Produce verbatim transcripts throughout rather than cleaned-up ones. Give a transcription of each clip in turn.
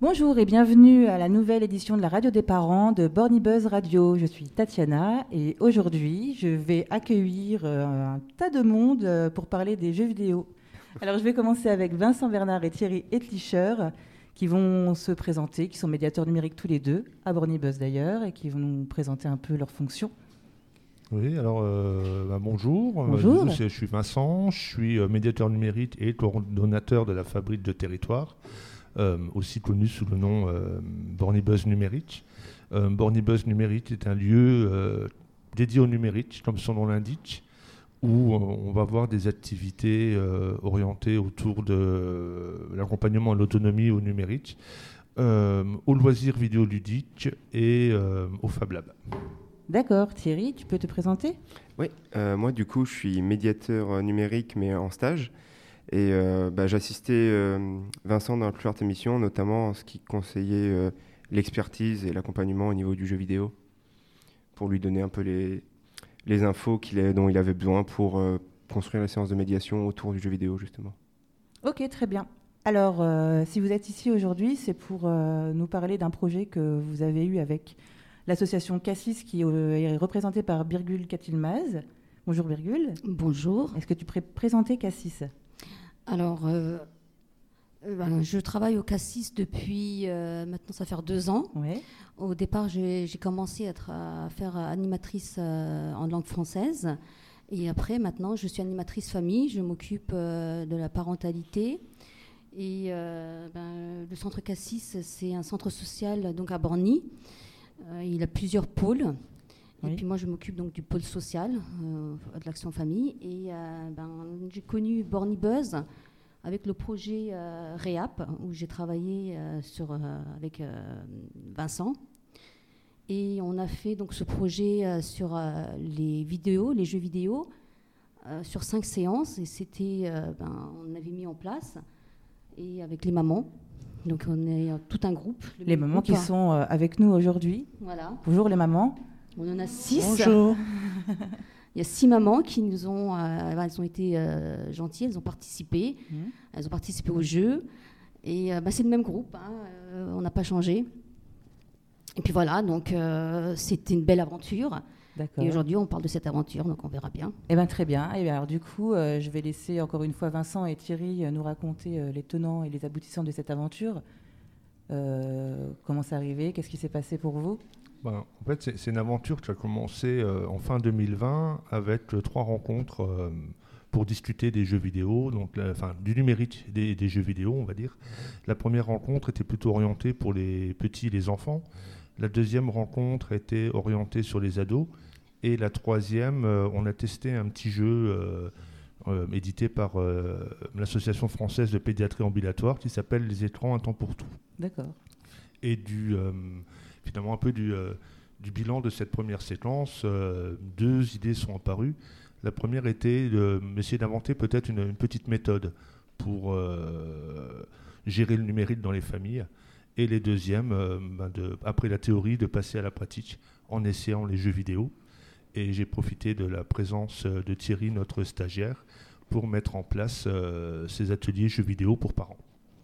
Bonjour et bienvenue à la nouvelle édition de la radio des parents de Borny Buzz Radio. Je suis Tatiana et aujourd'hui je vais accueillir euh, un tas de monde euh, pour parler des jeux vidéo. Alors je vais commencer avec Vincent Bernard et Thierry Etlicher qui vont se présenter, qui sont médiateurs numériques tous les deux, à Borny Buzz d'ailleurs, et qui vont nous présenter un peu leurs fonctions. Oui, alors euh, bah, bonjour. Bonjour. Euh, je suis Vincent, je suis euh, médiateur numérique et coordonnateur de la fabrique de territoire, euh, aussi connu sous le nom euh, Borny Buzz Numérique. Euh, Borny Buzz Numérique est un lieu euh, dédié au numérique, comme son nom l'indique, où euh, on va voir des activités euh, orientées autour de euh, l'accompagnement à l'autonomie au numérique, euh, aux loisirs vidéoludiques et euh, au Fab Lab. D'accord, Thierry, tu peux te présenter ? Oui, euh, moi du coup je suis médiateur euh, numérique mais en stage et euh, bah, j'assistais euh, Vincent dans la plupart de missions, notamment en ce qui conseillait euh, l'expertise et l'accompagnement au niveau du jeu vidéo pour lui donner un peu les, les infos qu'il a, dont il avait besoin pour euh, construire la séance de médiation autour du jeu vidéo justement. Ok, très bien. Alors, euh, si vous êtes ici aujourd'hui, c'est pour euh, nous parler d'un projet que vous avez eu avec l'association Cassis qui euh, est représentée par Birgül Katilmaz. Bonjour Birgül. Bonjour. Est-ce que tu pourrais présenter Cassis ? Alors, euh, euh, ben, je travaille au Cassis depuis euh, maintenant, ça fait deux ans. Ouais. Au départ, j'ai, j'ai commencé à, tra- à faire animatrice euh, en langue française. Et après, maintenant, je suis animatrice famille. Je m'occupe euh, de la parentalité. Et euh, ben, le centre Cassis, c'est un centre social donc à Borny. Euh, il a plusieurs pôles. Oui. Et puis moi, je m'occupe donc du pôle social, euh, de l'action famille. Et euh, ben, j'ai connu Borny Buzz avec le projet euh, Réap, où j'ai travaillé euh, sur, euh, avec euh, Vincent. Et on a fait donc ce projet euh, sur euh, les vidéos, les jeux vidéo, euh, sur cinq séances. Et c'était, euh, ben, on avait mis en place, et avec les mamans. Donc on est euh, tout un groupe. Les mamans groupe, qui sont euh, avec nous aujourd'hui. Voilà. Bonjour les mamans. On en a six. Bonjour. Il y a six mamans qui nous ont, euh, elles ont été euh, gentilles, elles ont participé, Mmh. elles ont participé au jeu. Et euh, bah, c'est le même groupe, hein, euh, on n'a pas changé. Et puis voilà, donc euh, c'était une belle aventure. D'accord. Et aujourd'hui, on parle de cette aventure, donc on verra bien. Eh bien, très bien. Et bien, alors, du coup, euh, je vais laisser encore une fois Vincent et Thierry euh, nous raconter euh, les tenants et les aboutissants de cette aventure. Euh, comment c'est arrivé ? Qu'est-ce qui s'est passé pour vous ? Ben, en fait, c'est, c'est une aventure qui a commencé euh, en fin deux mille vingt avec euh, trois rencontres euh, pour discuter des jeux vidéo, donc la- enfin, du numérique des, des jeux vidéo, on va dire. La première rencontre était plutôt orientée pour les petits et les enfants. La deuxième rencontre était orientée sur les ados. Et la troisième, euh, on a testé un petit jeu euh, euh, édité par euh, l'Association française de pédiatrie ambulatoire qui s'appelle Les écrans, un temps pour tout. D'accord. Et du, euh, finalement un peu du, euh, du bilan de cette première séquence, euh, deux idées sont apparues. La première était d'essayer d'inventer peut-être une, une petite méthode pour euh, gérer le numérique dans les familles. Et les deuxièmes, euh, ben de, après la théorie, de passer à la pratique en essayant les jeux vidéo. Et j'ai profité de la présence de Thierry, notre stagiaire, pour mettre en place euh, ces ateliers jeux vidéo pour parents.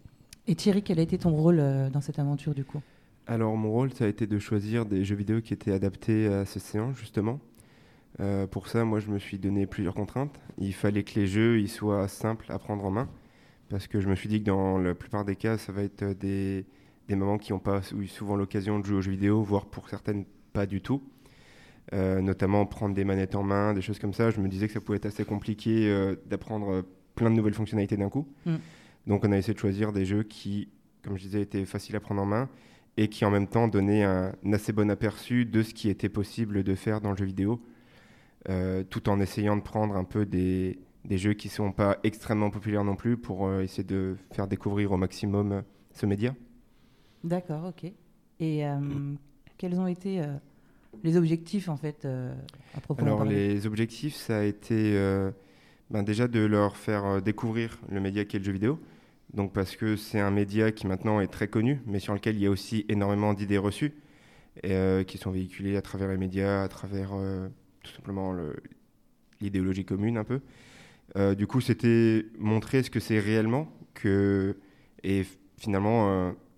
Et Thierry, quel a été ton rôle euh, dans cette aventure du coup ? Alors mon rôle ça a été de choisir des jeux vidéo qui étaient adaptés à ces séances justement. Euh, pour ça moi je me suis donné plusieurs contraintes. Il fallait que les jeux ils soient simples à prendre en main parce que je me suis dit que dans la plupart des cas ça va être des, des mamans qui n'ont pas eu souvent l'occasion de jouer aux jeux vidéo, voire pour certaines pas du tout. Euh, notamment prendre des manettes en main, des choses comme ça. Je me disais que ça pouvait être assez compliqué euh, d'apprendre euh, plein de nouvelles fonctionnalités d'un coup. Mm. Donc on a essayé de choisir des jeux qui, comme je disais, étaient faciles à prendre en main et qui en même temps donnaient un, un assez bon aperçu de ce qui était possible de faire dans le jeu vidéo, euh, tout en essayant de prendre un peu des, des jeux qui ne sont pas extrêmement populaires non plus pour euh, essayer de faire découvrir au maximum euh, ce média. D'accord, ok. Et euh, quels ont été euh, les objectifs en fait euh, à proprement Alors parler ? les objectifs, ça a été euh, ben, déjà de leur faire euh, découvrir le média qu'est le jeu vidéo. Donc parce que c'est un média qui maintenant est très connu, mais sur lequel il y a aussi énormément d'idées reçues et, euh, qui sont véhiculées à travers les médias, à travers euh, tout simplement le, l'idéologie commune un peu. Euh, du coup, c'était montrer ce que c'est réellement que, et finalement euh,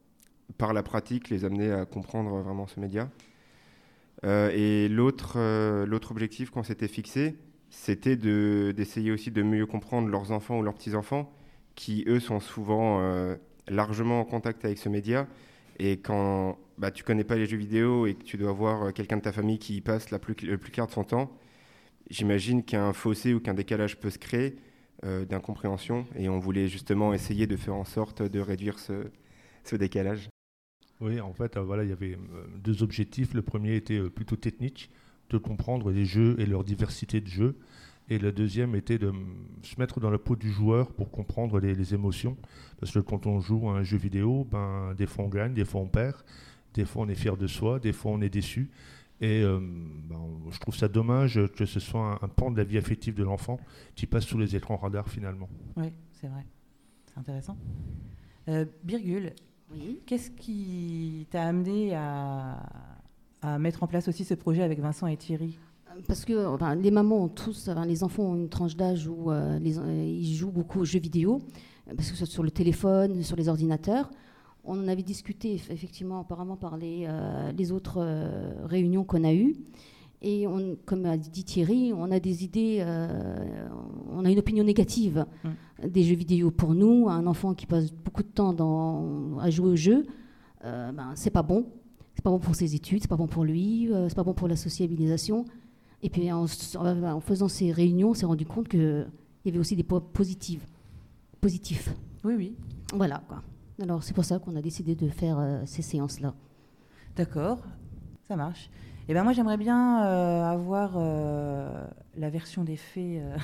par la pratique, les amener à comprendre vraiment ce média. Euh, et l'autre, euh, l'autre objectif qu'on s'était fixé, c'était de, d'essayer aussi de mieux comprendre leurs enfants ou leurs petits-enfants, qui, eux, sont souvent euh, largement en contact avec ce média. Et quand bah, tu ne connais pas les jeux vidéo et que tu dois voir quelqu'un de ta famille qui y passe la plus, le plus clair de son temps, j'imagine qu'un fossé ou qu'un décalage peut se créer euh, d'incompréhension. Et on voulait justement essayer de faire en sorte de réduire ce, ce décalage. Oui, en fait, euh, voilà, il y avait euh, deux objectifs. Le premier était euh, plutôt technique, de comprendre les jeux et leur diversité de jeux. Et le deuxième était de m- se mettre dans la peau du joueur pour comprendre les, les émotions. Parce que quand on joue à un jeu vidéo, ben, des fois on gagne, des fois on perd, des fois on est fier de soi, des fois on est déçu. Et euh, ben, je trouve ça dommage que ce soit un, un pan de la vie affective de l'enfant qui passe sous les écrans radars finalement. Oui, c'est vrai. C'est intéressant. Euh, Birgul, Oui. qu'est-ce qui t'a amené à, à mettre en place aussi ce projet avec Vincent et Thierry? Parce que enfin, les mamans ont tous, enfin, les enfants ont une tranche d'âge où euh, les, euh, ils jouent beaucoup aux jeux vidéo, parce que ce soit sur le téléphone, sur les ordinateurs. On en avait discuté effectivement apparemment par les, euh, les autres euh, réunions qu'on a eues. Et on, comme a dit Thierry, on a des idées, euh, on a une opinion négative mmh. des jeux vidéo. Pour nous, un enfant qui passe beaucoup de temps dans, à jouer aux jeux, euh, ben, c'est pas bon. C'est pas bon pour ses études, c'est pas bon pour lui, euh, c'est pas bon pour la sociabilisation. Et puis en, en faisant ces réunions, on s'est rendu compte qu'il y avait aussi des points positifs. positifs. Oui, oui. Voilà, quoi. Alors c'est pour ça qu'on a décidé de faire euh, ces séances-là. D'accord, ça marche. Eh ben moi j'aimerais bien euh, avoir euh, la version des faits euh,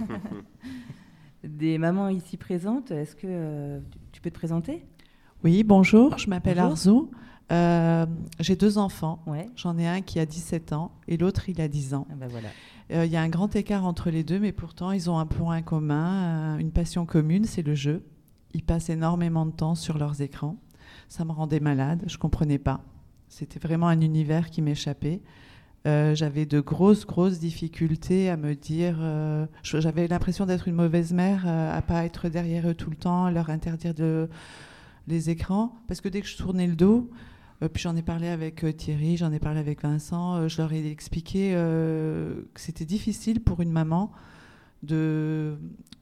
des mamans ici présentes. Est-ce que euh, tu peux te présenter? Oui, bonjour, je m'appelle Bonjour. Arzu. Euh, j'ai deux enfants. Ouais. J'en ai un qui a dix-sept ans et l'autre il a dix ans. Ah ben voilà. Euh, il y a un grand écart entre les deux, mais pourtant ils ont un point commun, euh, une passion commune, c'est le jeu. Ils passent énormément de temps sur leurs écrans. Ça me rendait malade, je ne comprenais pas. C'était vraiment un univers qui m'échappait. Euh, j'avais de grosses, grosses difficultés à me dire... Euh, j'avais l'impression d'être une mauvaise mère, euh, à ne pas être derrière eux tout le temps, à leur interdire de, les écrans. Parce que dès que je tournais le dos, euh, puis j'en ai parlé avec euh, Thierry, j'en ai parlé avec Vincent, euh, je leur ai expliqué euh, que c'était difficile pour une maman de...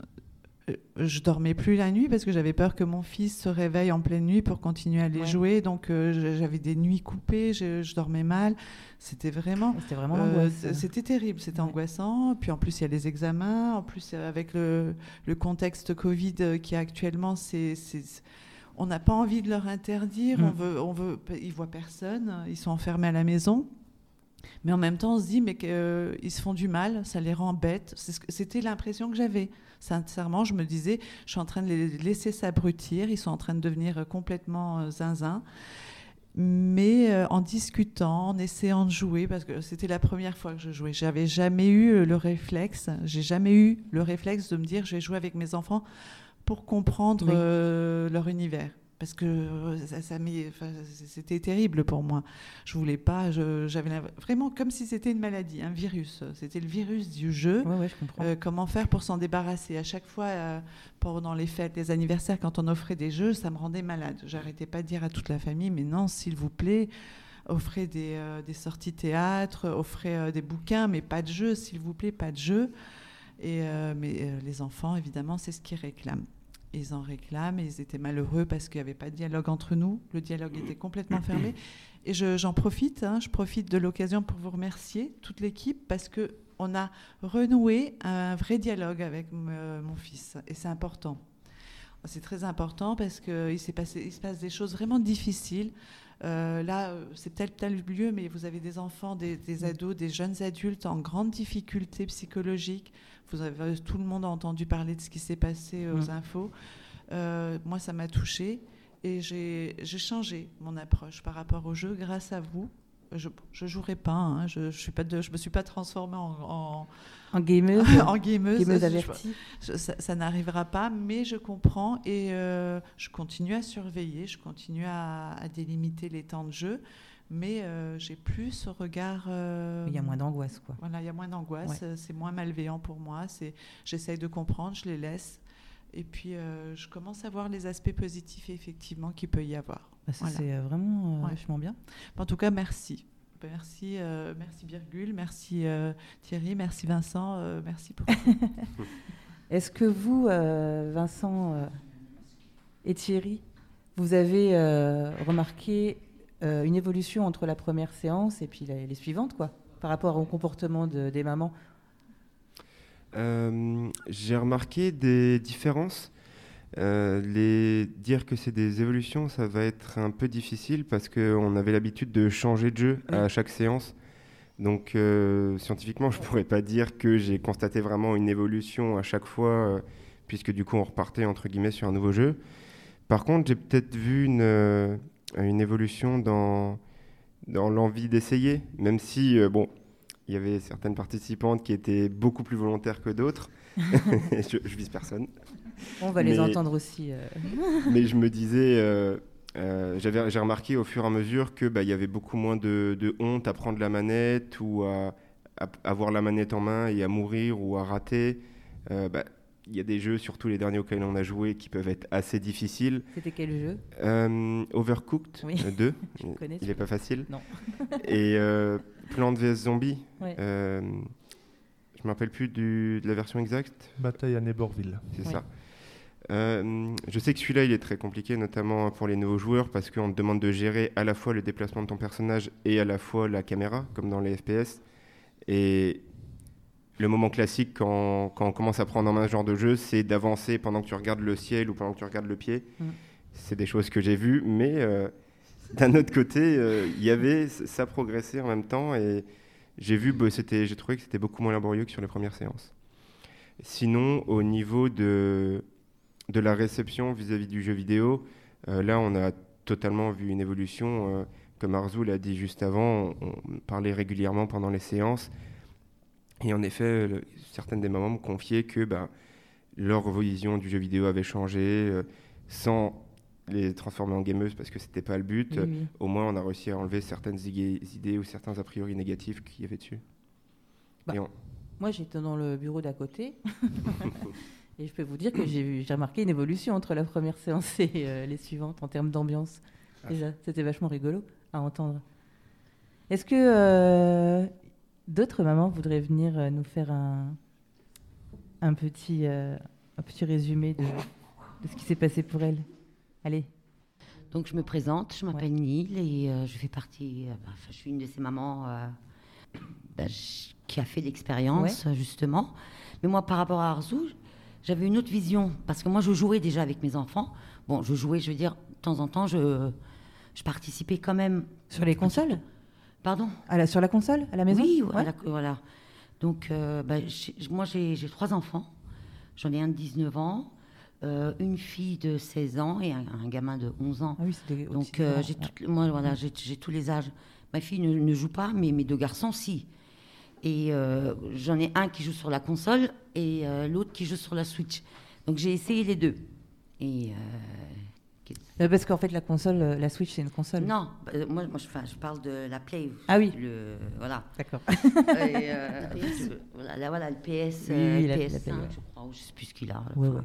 Je dormais plus la nuit parce que j'avais peur que mon fils se réveille en pleine nuit pour continuer à aller ouais. jouer. Donc euh, j'avais des nuits coupées, je, je dormais mal. C'était vraiment, c'était vraiment euh, c'était terrible, c'était ouais. angoissant. Puis en plus il y a les examens, en plus avec le, le contexte Covid qui est actuellement, c'est, c'est, on n'a pas envie de leur interdire. Mmh. On veut, on veut, ils voient personne, ils sont enfermés à la maison. Mais en même temps, on se dit mais qu'ils euh, se font du mal, ça les rend bêtes. C'était l'impression que j'avais. Sincèrement, je me disais, je suis en train de les laisser s'abrutir, ils sont en train de devenir complètement euh, zinzin. Mais euh, en discutant, en essayant de jouer, parce que c'était la première fois que je jouais, j'avais jamais eu le réflexe, j'ai jamais eu le réflexe de me dire, je vais jouer avec mes enfants pour comprendre oui. euh, leur univers. Parce que ça, ça enfin, c'était terrible pour moi. Je voulais pas, je, j'avais vraiment comme si c'était une maladie, un virus. C'était le virus du jeu. Ouais, ouais, je comprends. Euh, comment faire pour s'en débarrasser? À chaque fois, euh, pendant les fêtes, les anniversaires, quand on offrait des jeux, ça me rendait malade. J'arrêtais pas de dire à toute la famille, mais non, s'il vous plaît, offrez des, euh, des sorties théâtre, offrez euh, des bouquins, mais pas de jeux, s'il vous plaît, pas de jeux. Et, euh, mais euh, les enfants, évidemment, c'est ce qu'ils réclament. Ils en réclament et ils étaient malheureux parce qu'il n'y avait pas de dialogue entre nous. Le dialogue était complètement fermé. Et je, j'en profite, hein, je profite de l'occasion pour vous remercier, toute l'équipe, parce qu'on a renoué un vrai dialogue avec m- mon fils. Et c'est important. C'est très important parce qu'il s'est passé, il se passe des choses vraiment difficiles. Euh, là, c'est peut-être pas le lieu, mais vous avez des enfants, des, des ados, des jeunes adultes en grande difficulté psychologique. Vous avez, tout le monde a entendu parler de ce qui s'est passé aux mmh. infos. Euh, moi, ça m'a touchée et j'ai, j'ai changé mon approche par rapport au jeu grâce à vous. Je ne jouerai pas, hein, je ne me suis pas transformée en... en En gameuse, en gameuse, gameuse avertie. Je, je, ça, ça n'arrivera pas, mais je comprends et euh, je continue à surveiller, je continue à, à délimiter les temps de jeu, mais euh, j'ai plus ce regard... Euh, il y a moins d'angoisse, quoi. Voilà, il y a moins d'angoisse, ouais. C'est moins malveillant pour moi, c'est, j'essaye de comprendre, je les laisse, et puis euh, je commence à voir les aspects positifs, effectivement, qu'il peut y avoir. Bah, ça, Voilà. c'est euh, vraiment euh, Ouais. vachement bien. En tout cas, merci. Merci, euh, merci Birgul, merci euh, Thierry, merci Vincent, euh, merci pour Est-ce que vous, euh, Vincent euh, et Thierry, vous avez euh, remarqué euh, une évolution entre la première séance et puis les, les suivantes, quoi, par rapport au comportement de- des mamans? Euh, j'ai remarqué des différences. Euh, les... Dire que c'est des évolutions, ça va être un peu difficile parce qu'on avait l'habitude de changer de jeu Oui. à chaque séance. Donc euh, scientifiquement, je ne pourrais pas dire que j'ai constaté vraiment une évolution à chaque fois, euh, puisque du coup on repartait entre guillemets sur un nouveau jeu. Par contre, j'ai peut-être vu une, euh, une évolution dans, dans l'envie d'essayer, même si, euh, bon, il y avait certaines participantes qui étaient beaucoup plus volontaires que d'autres. je, je vise personne. On va les Mais- entendre aussi. euh. Mais je me disais, euh, euh, j'avais, j'ai remarqué au fur et à mesure que bah, il y avait beaucoup moins de, de honte à prendre la manette ou à, à avoir la manette en main et à mourir ou à rater. Euh, bah, il y a des jeux, surtout les derniers auxquels on a joué, qui peuvent être assez difficiles. C'était quel jeu? Euh, Overcooked Oui. euh, deux, Je le connais, il n'est pas facile. Non. Et euh, Plants vs Zombies, Ouais. euh, je ne me rappelle plus du, de la version exacte. Bataille à Neighborville. C'est Oui. ça. Euh, je sais que celui-là, il est très compliqué, notamment pour les nouveaux joueurs, parce qu'on te demande de gérer à la fois le déplacement de ton personnage et à la fois la caméra, comme dans les F P S. Et le moment classique, quand, quand on commence à prendre en main ce genre de jeu, c'est d'avancer pendant que tu regardes le ciel ou pendant que tu regardes le pied. Mm. C'est des choses que j'ai vues, mais euh, d'un autre côté, euh, il y avait, ça progressait en même temps, et j'ai vu, bah, c'était, j'ai trouvé que c'était beaucoup moins laborieux que sur les premières séances. Sinon, au niveau de de la réception vis-à-vis du jeu vidéo, euh, là on a totalement vu une évolution. Euh, comme Arzou l'a dit juste avant, on, on parlait régulièrement pendant les séances. Et en effet, le- certaines des mamans me confiaient que bah, leur vision du jeu vidéo avait changé, euh, sans les transformer en gameuses parce que c'était pas le but. Oui, oui. Au moins on a réussi à enlever certaines ig- idées ou certains a priori négatifs qu'il y avait dessus. Bah, Et on- Moi, j'étais dans le bureau d'à côté. Et je peux vous dire que j'ai vu- j'ai remarqué une évolution entre la première séance et euh, les suivantes en termes d'ambiance. Ah. Déjà, c'était vachement rigolo à entendre. Est-ce que euh, d'autres mamans voudraient venir euh, nous faire un, un, petit, euh, un petit résumé de, de ce qui s'est passé pour elles? Allez. Donc je me présente, je m'appelle Nil et euh, je fais partie, euh, enfin, je suis une de ces mamans euh, bah, je- qui a fait l'expérience euh, justement. Mais moi par rapport à Arzou, j'avais une autre vision parce que moi je jouais déjà avec mes enfants. Bon, je jouais, je veux dire, de temps en temps, je, je participais quand même. Sur les consoles? Pardon? À la, sur la console? À la maison? Oui, Ouais. voilà. voilà. Donc euh, bah, j'ai- moi j'ai j'ai trois enfants. J'en ai un de dix-neuf ans, euh, une fille de seize ans et un, un gamin de onze ans. Ah oui, c'était Donc aussi euh, grand, j'ai ouais. toutes- moi voilà, j'ai j'ai tous les âges. Ma fille ne, ne joue pas, mais mes deux garçons si. Et euh, j'en ai un qui joue sur la console et euh, l'autre qui joue sur la Switch. Donc j'ai essayé les deux. Et euh, Euh, Parce qu'en fait, la console, euh, la Switch, c'est une console. non, bah, euh, moi, moi je, enfin, je parle de la Play. Ah oui. Le, voilà. D'accord. Et, euh, je- voilà, là, voilà, le P S, Oui, euh, oui, la- P la S cinq, Play, ouais. je crois, ou je sais plus ce qu'il a. Ouais, enfin. ouais.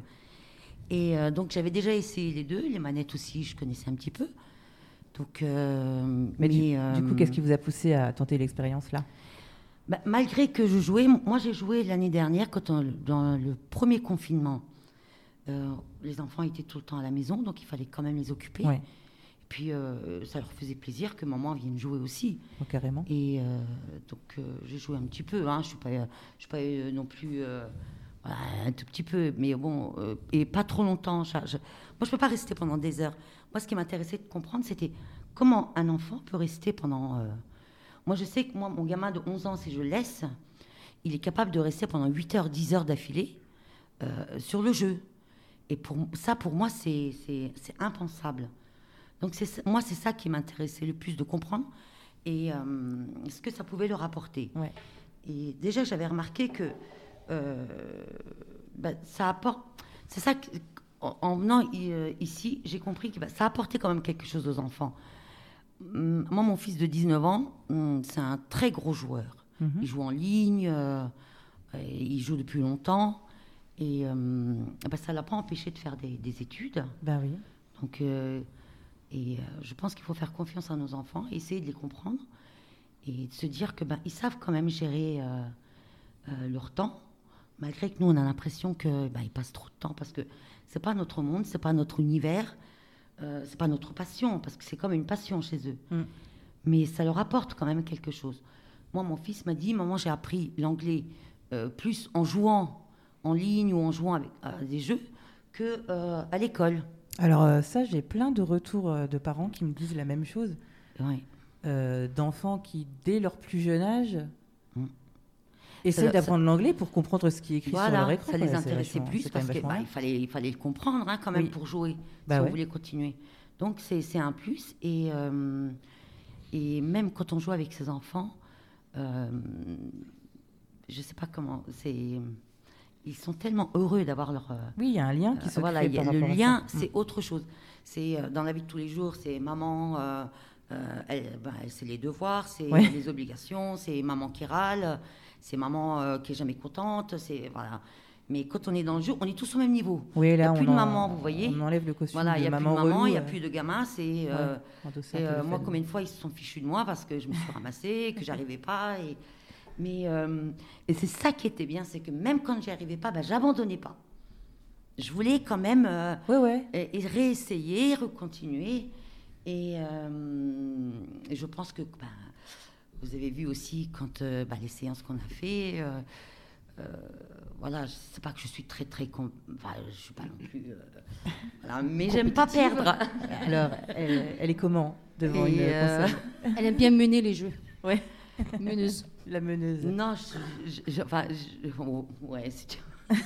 Et euh, donc j'avais déjà essayé les deux, les manettes aussi, je connaissais un petit peu. Donc, euh, Mais, du, euh, du coup, qu'est-ce qui vous a poussé à tenter l'expérience là? bah, malgré que je jouais, moi j'ai joué l'année dernière quand on- dans le premier confinement. Euh, les enfants étaient tout le temps à la maison, donc il fallait quand même les occuper. Ouais, Et puis euh, ça leur faisait plaisir que maman vienne jouer aussi. oh, carrément. Et euh, donc euh, j'ai joué un petit peu. Hein. Je suis pas, je suis pas euh, non plus euh, voilà, un tout petit peu, mais bon, euh, et pas trop longtemps. Je, je- moi, je peux pas rester pendant des heures. Moi, ce qui m'intéressait de comprendre, c'était comment un enfant peut rester pendant. euh, Moi, je sais que moi, mon gamin de onze ans, si je le laisse, il est capable de rester pendant huit heures, dix heures d'affilée euh, sur le jeu. Et pour ça, pour moi, c'est c'est- c'est impensable. Donc c'est ça- moi, c'est ça qui m'intéressait le plus de comprendre et euh, ce que ça pouvait leur apporter. Ouais. Et déjà, j'avais remarqué que euh, bah, ça apporte. C'est ça que, en, en venant i- euh, ici, j'ai compris que bah, ça apportait quand même quelque chose aux enfants. Hum, Moi, mon fils de dix-neuf ans, hum, c'est un très gros joueur. Mhm. Il joue en ligne, euh, et il joue depuis longtemps. Et euh, bah, ça ne l'a pas empêché de faire des, des études. Bah oui. Donc, euh, Et euh, je pense qu'il faut faire confiance à nos enfants, essayer de les comprendre et de se dire que ben, ils savent quand même gérer euh, euh, leur temps, malgré que nous on a l'impression que ben, ils passent trop de temps parce que c'est pas notre monde, c'est pas notre univers, euh, c'est pas notre passion parce que c'est comme une passion chez eux. Mm. Mais ça leur apporte quand même quelque chose. Moi, mon fils m'a dit, maman, j'ai appris l'anglais euh, plus en jouant en ligne ou en jouant avec euh, des jeux que euh, à l'école. Alors euh, ça, j'ai plein de retours euh, de parents qui me disent la même chose. Oui. Euh, d'enfants qui, dès leur plus jeune âge, mm. essaient ça, d'apprendre ça... l'anglais pour comprendre ce qui est écrit voilà, sur leur écran. Ça les intéressait plus parce qu'il bah, fallait, il fallait le comprendre hein, quand même oui. pour jouer, bah si ouais. on voulait continuer. Donc c'est, c'est un plus. Et, euh, et même quand on joue avec ses enfants, euh, je ne sais pas comment... c'est ils sont tellement heureux d'avoir leur... Oui, il y a un lien qui se euh, voilà, crée par le lien, ça. c'est mmh. autre chose. C'est euh, dans la vie de tous les jours, c'est maman, euh, euh, elle, ben, c'est les devoirs, c'est ouais. les obligations, c'est maman qui râle, c'est maman euh, qui est jamais contente, c'est voilà. Mais quand on est dans le jeu, on est tous au même niveau. Oui, là, il n'y a plus on de en, maman, vous voyez. On enlève le costume voilà, de y a maman plus de maman, il n'y a euh... plus de gamin. C'est euh, ouais, et, euh, moi, combien de fois ils se sont fichus de moi parce que je me suis ramassée, que j'arrivais pas. Et, mais euh, et c'est ça qui était bien, c'est que même quand j'y arrivais pas, ben, j'abandonnais pas. Je voulais quand même euh, ouais, ouais. Et, et réessayer, recontinuer. Et, euh, et je pense que ben, vous avez vu aussi quand euh, ben, les séances qu'on a fait. Euh, euh, voilà, c'est pas que je suis très très com... enfin, je suis pas non plus euh, voilà, mais j'aime pas perdre. Alors, elle, elle est comment devant et une euh... console? Elle aime bien mener les jeux. Ouais. Meneuse. La meneuse. Non, je, je, je, enfin, je, oh, ouais, c'est.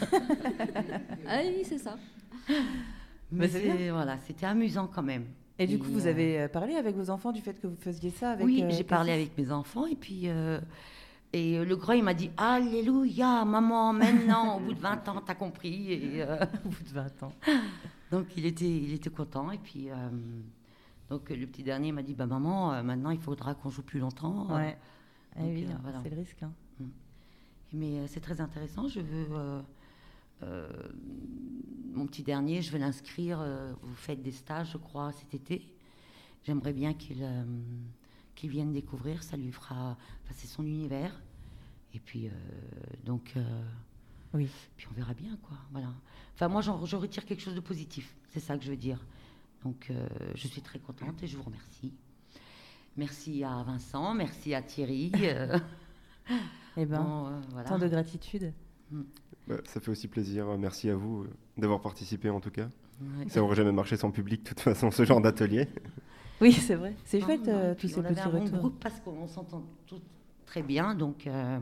Ah oui, c'est ça. Mais c'est, voilà, c'était amusant quand même. Et du et coup, vous euh... avez parlé avec vos enfants du fait que vous faisiez ça avec Oui, euh, j'ai parlé avec mes enfants et puis euh, et le grand il m'a dit alléluia maman maintenant au bout de vingt ans t'as compris et euh... au bout de vingt ans. Donc il était il était content et puis euh, donc le petit dernier m'a dit bah maman euh, maintenant il faudra qu'on joue plus longtemps. Ouais. Donc, eh oui, euh, voilà. C'est le risque. Hein. Mm. Mais euh, c'est très intéressant. Je veux euh, euh, mon petit dernier, je veux l'inscrire. Euh, vous faites des stages, je crois, cet été. J'aimerais bien qu'il euh, qu'il vienne découvrir. Ça lui fera. Enfin, c'est son univers. Et puis euh, donc. Euh, oui. Puis on verra bien quoi. Voilà. Enfin moi, j'en, je retire quelque chose de positif. C'est ça que je veux dire. Donc euh, je suis très contente et je vous remercie. Merci à Vincent, merci à Thierry. Euh, eh ben, bon, euh, voilà. Tant de gratitude. Mm. Bah, ça fait aussi plaisir. Merci à vous euh, d'avoir participé en tout cas. Ouais. Ça n'aurait jamais marché sans public, de toute façon, ce genre d'atelier. Oui, c'est vrai. C'est non, chouette, non, euh, tous ces on petits avait un retours. bon groupe parce qu'on s'entend tous très bien. Donc, euh,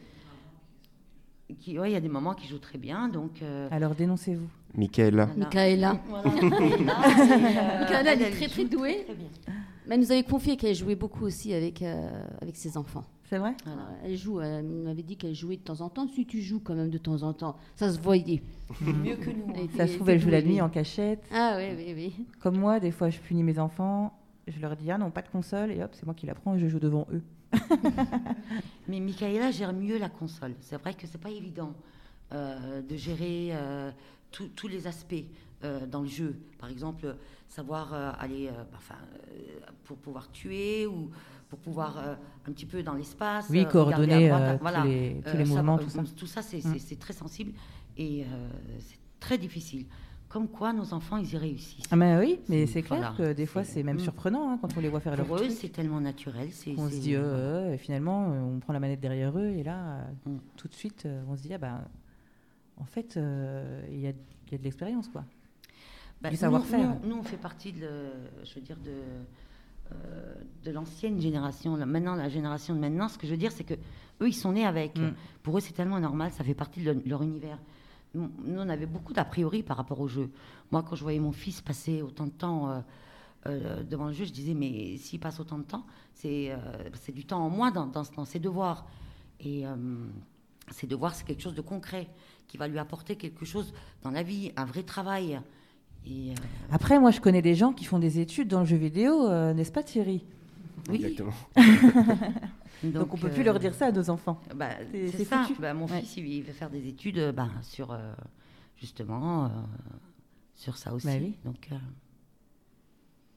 il ouais, y a des moments qui jouent très bien. Donc, euh, alors, dénoncez-vous. Michaela. Voilà. Michaela. Voilà, Michaela, euh, Michaela, elle est très, très douée. Très bien. Mais elle nous avait confié qu'elle jouait beaucoup aussi avec, euh, avec ses enfants. C'est vrai? Voilà, elle joue. Elle m'avait dit qu'elle jouait de temps en temps. Si tu joues quand même de temps en temps, ça se voyait. Mieux que nous. Et ça se trouve, elle joue la nuit en cachette. Ah oui, oui, oui. Comme moi, des fois, je punis mes enfants. Je leur dis, ah non, pas de console. Et hop, c'est moi qui la prends et je joue devant eux. Mais Michaela gère mieux la console. C'est vrai que c'est pas évident euh, de gérer euh, tous les aspects euh, dans le jeu. Par exemple, savoir euh, aller, euh, enfin, euh, pour pouvoir tuer ou pour pouvoir euh, un petit peu dans l'espace. Oui, euh, coordonner à droite, à, euh, voilà, tous les, tous euh, les mouvements, ça, tout ça. Tout ça, c'est, mm. c'est, c'est très sensible et euh, c'est très difficile. Comme quoi, nos enfants, ils y réussissent. Ah ben oui, mais c'est, c'est clair voilà, que des fois, c'est, c'est même mm. surprenant hein, quand on les voit faire leur Pour eux, truc. c'est tellement naturel. C'est, on c'est, se dit, euh, euh, et finalement, euh, on prend la manette derrière eux et là, euh, mm. tout de suite, euh, on se dit, ah ben, en fait, il euh, y, a, y a de l'expérience, quoi. Bah, du savoir-faire. Nous, nous, on fait partie de, le, je veux dire, de, euh, de l'ancienne génération. Là, maintenant, la génération de maintenant, ce que je veux dire, c'est que eux, ils sont nés avec. Mm. Pour eux, c'est tellement normal, ça fait partie de leur univers. Nous, on avait beaucoup d'a priori par rapport au jeu. Moi, quand je voyais mon fils passer autant de temps euh, euh, devant le jeu, je disais, mais s'il passe autant de temps, c'est, euh, c'est du temps en moins dans, dans, dans ses devoirs. Et euh, ses devoirs, c'est quelque chose de concret, qui va lui apporter quelque chose dans la vie, un vrai travail. Et, euh... Après, moi, je connais des gens qui font des études dans le jeu vidéo, euh, n'est-ce pas Thierry? Oui. Exactement. Donc, Donc on ne peut euh... plus leur dire ça à nos enfants. Bah, c'est, c'est ça. Bah, mon ouais. fils, il veut faire des études bah, sur, euh, justement, euh, sur ça aussi. Bah oui. Donc, euh...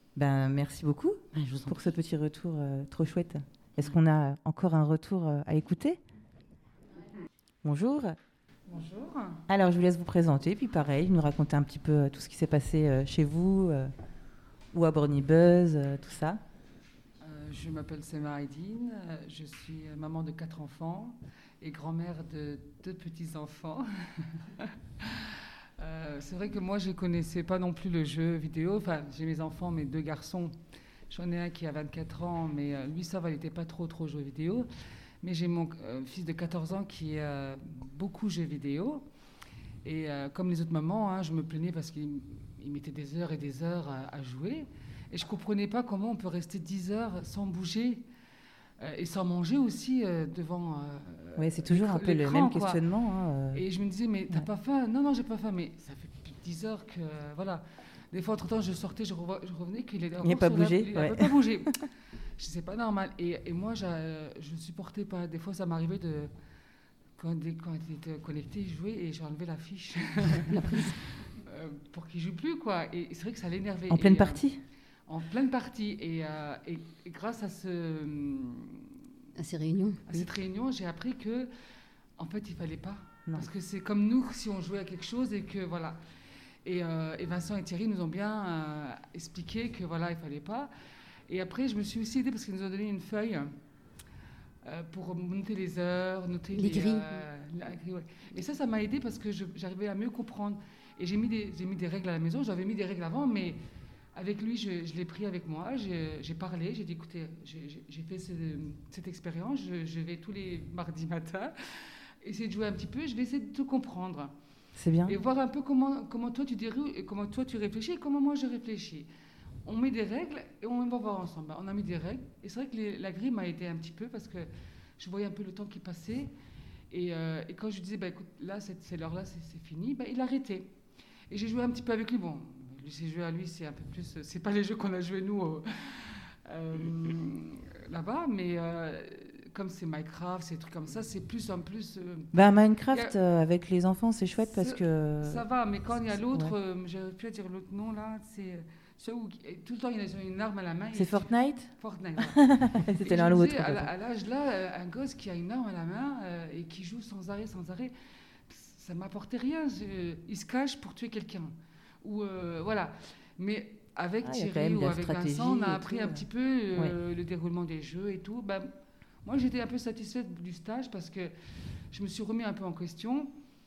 Ben, merci beaucoup Ben, je vous en pour prie. ce petit retour euh, trop chouette. Est-ce qu'on a encore un retour euh, à écouter? Bonjour. Bonjour. Alors, je vous laisse vous présenter, puis pareil, nous raconter un petit peu euh, tout ce qui s'est passé euh, chez vous euh, ou à Borny Buzz, euh, tout ça. Euh, je m'appelle Sema Aydin, euh, je suis maman de quatre enfants et grand-mère de deux petits-enfants. euh, c'est vrai que moi, je ne connaissais pas non plus le jeu vidéo. Enfin, j'ai mes enfants, mes deux garçons. J'en ai un qui a vingt-quatre ans, mais euh, lui, ça va, il n'était pas trop, trop jeu vidéo. Mais j'ai mon euh, fils de quatorze ans qui est euh, beaucoup jeux vidéo. Et euh, comme les autres mamans, hein, je me plaignais parce qu'il il mettait des heures et des heures à, à jouer. Et je ne comprenais pas comment on peut rester dix heures sans bouger euh, et sans manger aussi euh, devant. Euh, Oui, c'est toujours un peu le même quoi. questionnement. Hein, euh. Et je me disais, mais t'as Ouais. pas faim? Non, non, j'ai pas faim. Mais ça fait plus de dix heures que. euh, voilà. Des fois, entre-temps, je sortais, je, revo- je revenais, qu'il est Il n'a pas bougé, Il n'a ouais. pas bougé. Je sais, c'est pas normal. Et, et moi, j'a- je ne supportais pas. Des fois, ça m'arrivait de. Quand, des- quand il était connecté, il jouait et j'ai enlevé la fiche. Euh, pour qu'il joue plus, quoi. Et c'est vrai que ça l'énervait. En pleine Et, euh, partie? En pleine partie. Et, euh, et, et grâce à, ce, À ces réunions. à cette réunion, j'ai appris que, en fait, il fallait pas. Non. Parce que c'est comme nous si on jouait à quelque chose et que voilà. Et, euh, et Vincent et Thierry nous ont bien euh, expliqué que voilà, il fallait pas. Et après, je me suis aussi aidée parce qu'ils nous ont donné une feuille euh, pour noter les heures, noter Les les, grilles. euh, la grille, ouais. Et ça, ça m'a aidée parce que je- j'arrivais à mieux comprendre. Et j'ai mis des, j'ai mis des règles à la maison. J'avais mis des règles avant, mais avec lui, je, je l'ai pris avec moi. J'ai, j'ai parlé. J'ai dit, écoutez, j'ai, j'ai- j'ai fait ce- cette expérience. Je, je vais tous les mardis matins essayer de jouer un petit peu. Je vais essayer de tout comprendre C'est bien. et voir un peu comment, comment toi tu déroules et comment toi tu réfléchis et comment moi je réfléchis. On met des règles et on va voir ensemble. On a mis des règles et c'est vrai que les- la grille m'a aidé un petit peu parce que je voyais un peu le temps qui passait et, euh, et quand je lui disais bah, écoute là c'est, c'est l'heure là c'est, c'est fini, bah, il arrêtait et j'ai joué un petit peu avec lui. Bon, lui ses jeux à lui c'est un peu plus, c'est pas les jeux qu'on a joués nous euh, euh, là-bas, mais euh, comme c'est Minecraft, ces trucs comme ça, c'est plus en plus. euh, Ben, Minecraft y a- euh, avec les enfants, c'est chouette parce Ça- que. Ça va, mais quand il y a c'est- l'autre, ouais. euh, j'aurais pu dire l'autre nom là, c'est ceux où et tout le temps ils ont une arme à la main. C'est et- Fortnite? Fortnite. Voilà. C'était Et l'un je ou me l'autre. disais, à, la- à l'âge là, euh, un gosse qui a une arme à la main euh, et qui joue sans arrêt, sans arrêt, ça m'apportait rien. Je- il se cache pour tuer quelqu'un. Ou euh, voilà. Mais avec Ah, il y a quand Thierry même de ou la avec stratégie Vincent, on a et appris tout, un ouais. petit peu euh, le déroulement des jeux et tout. Ben, moi, j'étais un peu satisfaite du stage parce que je me suis remis un peu en question.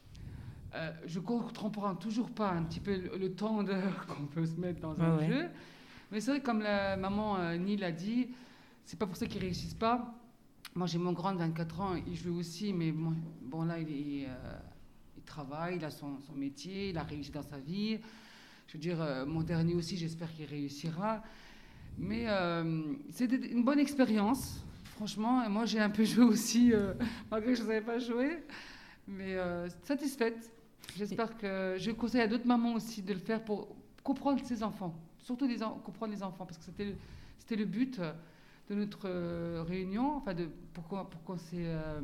Euh, je ne comprends toujours pas un petit peu le, le temps d'heure qu'on peut se mettre dans un Ouais, ouais. jeu. Mais c'est vrai que comme la maman euh, Neil a dit, c'est pas pour ça qu'ils réussissent pas. Moi, j'ai mon grand de vingt-quatre ans, il joue aussi, mais bon, bon là, il, est, euh, il travaille, il a son, son métier, il a réussi dans sa vie. Je veux dire, euh, mon dernier aussi, j'espère qu'il réussira. Mais euh, c'était une bonne expérience, franchement. Et moi, j'ai un peu joué aussi, euh, malgré que je ne savais pas jouer. Mais euh, satisfaite. J'espère que je conseille à d'autres mamans aussi de le faire pour comprendre ses enfants. Surtout les en- comprendre les enfants, parce que c'était le, c'était le but euh, de notre euh, réunion, enfin de, pourquoi, pourquoi, c'est, euh,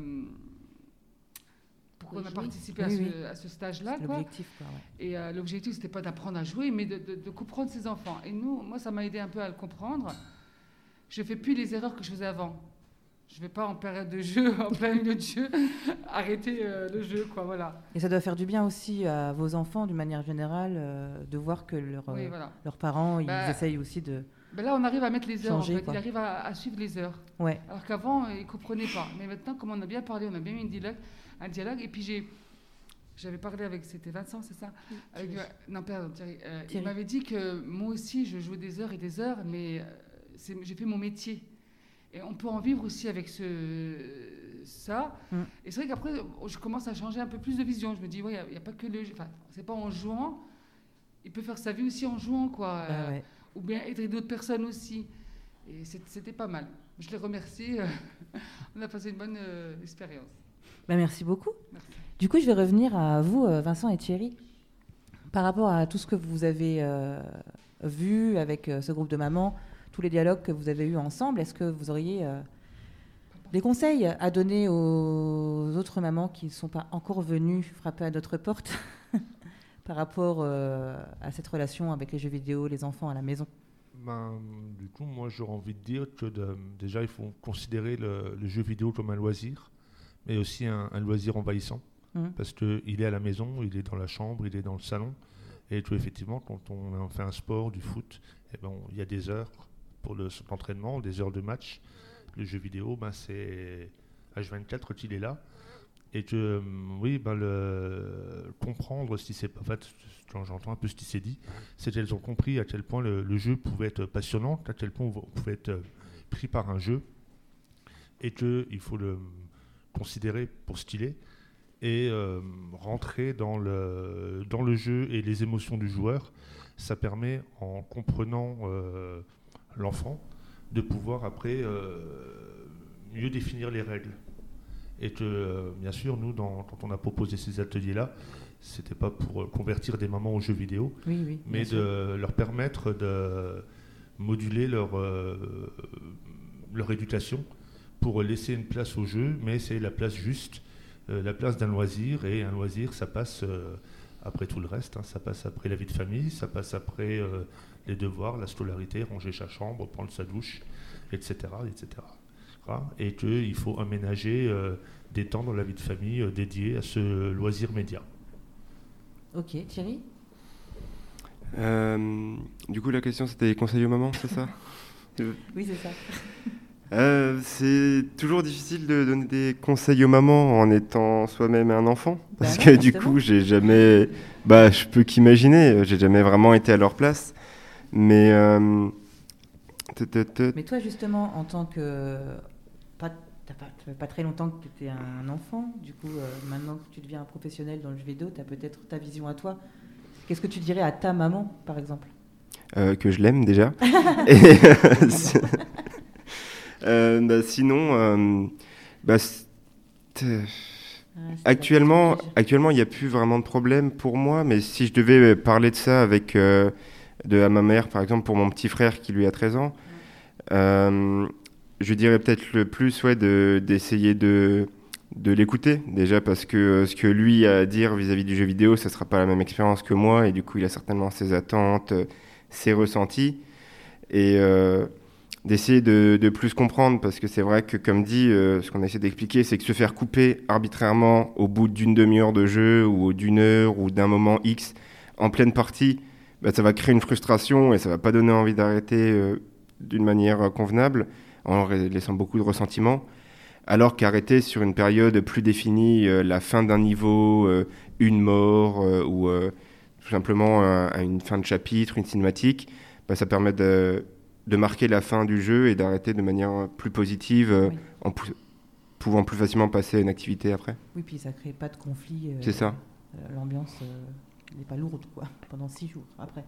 pourquoi on a Oui, participé oui, à, oui. ce, à ce stage-là. C'est Quoi. l'objectif, quoi, ouais. Et euh, l'objectif, c'était pas d'apprendre à jouer, mais de, de- de comprendre ses enfants. Et nous, moi, ça m'a aidé un peu à le comprendre. Je fais plus les erreurs que je faisais avant. Je vais pas en période de jeu, en plein milieu de jeu, arrêter euh, le jeu, quoi, voilà. Et ça doit faire du bien aussi à vos enfants, d'une manière générale, euh, de voir que leur, Oui, euh, voilà. leurs parents, ils Bah, essayent aussi de. Ben là, on arrive à mettre les heures, Changer, en fait. quoi. Il arrive à, à suivre les heures. Ouais. Alors qu'avant, euh, il ne comprenait pas. Mais maintenant, comme on a bien parlé, on a bien eu un dialogue, un dialogue et puis j'ai... J'avais parlé avec, c'était Vincent, c'est ça avec, Thierry. euh, Non, pardon, Thierry. Euh, Thierry. Il m'avait dit que moi aussi, je jouais des heures et des heures, mais euh, c'est, j'ai fait mon métier. Et on peut en vivre aussi avec ce, ça. Mm. Et c'est vrai qu'après, je commence à changer un peu plus de vision. Je me dis, il ouais, n'y a, a pas que le jeu. Enfin, c'est pas en jouant. Il peut faire sa vie aussi en jouant, quoi. Bah Euh, ouais. Ou bien aider d'autres personnes aussi. Et c'est- c'était pas mal. Je les remercie. euh, On a passé une bonne euh, expérience. Bah, merci beaucoup. Merci. Du coup, je vais revenir à vous, euh, Vincent et Thierry. Par rapport à tout ce que vous avez euh, vu avec euh, ce groupe de mamans, tous les dialogues que vous avez eus ensemble, est-ce que vous auriez euh, des conseils à donner aux autres mamans qui ne sont pas encore venues frapper à notre porte par rapport euh, à cette relation avec les jeux vidéo, les enfants à la maison? Ben, du coup, moi, j'aurais envie de dire que de, déjà, il faut considérer le, le jeu vidéo comme un loisir, mais aussi un, un loisir envahissant, mmh. parce qu'il est à la maison, il est dans la chambre, il est dans le salon, et tout, effectivement, quand on fait un sport, du foot, eh ben, il y a des heures pour le, l'entraînement, des heures de match. Le jeu vidéo, ben, c'est H vingt-quatre qu'il est là. Et que, oui, ben le, comprendre ce qui s'est en fait, quand j'entends un peu ce qui s'est dit, c'est qu'elles ont compris à quel point le, le jeu pouvait être passionnant, à quel point on pouvait être pris par un jeu, et qu'il faut le considérer pour ce qu'il est, et euh, rentrer dans le, dans le jeu et les émotions du joueur. Ça permet, en comprenant euh, l'enfant, de pouvoir après euh, mieux définir les règles. Et que, euh, bien sûr, nous, dans, quand on a proposé ces ateliers-là, c'était pas pour euh, convertir des mamans aux jeux vidéo, oui, oui, mais de sûr. leur permettre de moduler leur, euh, leur éducation pour laisser une place au jeu, mais c'est la place juste, euh, la place d'un loisir, et un loisir, ça passe euh, après tout le reste, hein, ça passe après la vie de famille, ça passe après euh, les devoirs, la scolarité, ranger sa chambre, prendre sa douche, et cetera, et cetera. Et qu'il faut aménager euh, des temps dans la vie de famille euh, dédiés à ce loisir média. Ok, Thierry euh, Du coup, la question, c'était les conseils aux mamans, c'est ça? Oui, c'est ça. Euh, c'est toujours difficile de donner des conseils aux mamans en étant soi-même un enfant, parce bah non, que du coup, j'ai jamais... Bah, je peux qu'imaginer, j'ai jamais vraiment été à leur place, mais... Euh, mais toi, justement, en tant que... Pas, t'as pas, ça fait pas très longtemps que tu étais un enfant. Du coup, euh, maintenant que tu deviens un professionnel dans le jeu vidéo, tu as peut-être ta vision à toi. Qu'est-ce que tu dirais à ta maman, par exemple? euh, Que je l'aime déjà. Et, euh, euh, bah, sinon, euh, bah, ah, actuellement, actuellement, il n'y a plus vraiment de problème pour moi. Mais si je devais parler de ça avec euh, de, à ma mère, par exemple, pour mon petit frère qui lui a treize ans, euh, je dirais peut-être le plus ouais, de, d'essayer de, de l'écouter, déjà parce que euh, ce que lui a à dire vis-à-vis du jeu vidéo, ça ne sera pas la même expérience que moi, et du coup il a certainement ses attentes, euh, ses ressentis, et euh, d'essayer de, de plus comprendre, parce que c'est vrai que comme dit, euh, ce qu'on essaie d'expliquer, c'est que se faire couper arbitrairement au bout d'une demi-heure de jeu, ou d'une heure, ou d'un moment X, en pleine partie, bah, ça va créer une frustration, et ça ne va pas donner envie d'arrêter euh, d'une manière euh, convenable, en laissant beaucoup de ressentiment, alors qu'arrêter sur une période plus définie, euh, la fin d'un niveau, euh, une mort, euh, ou euh, tout simplement euh, une fin de chapitre, une cinématique, bah, ça permet de, de marquer la fin du jeu et d'arrêter de manière plus positive, euh, oui. en pou- pouvant plus facilement passer à une activité après. Oui, puis ça ne crée pas de conflit. Euh, C'est ça. Euh, l'ambiance n'est euh, pas lourde, quoi, pendant six jours après.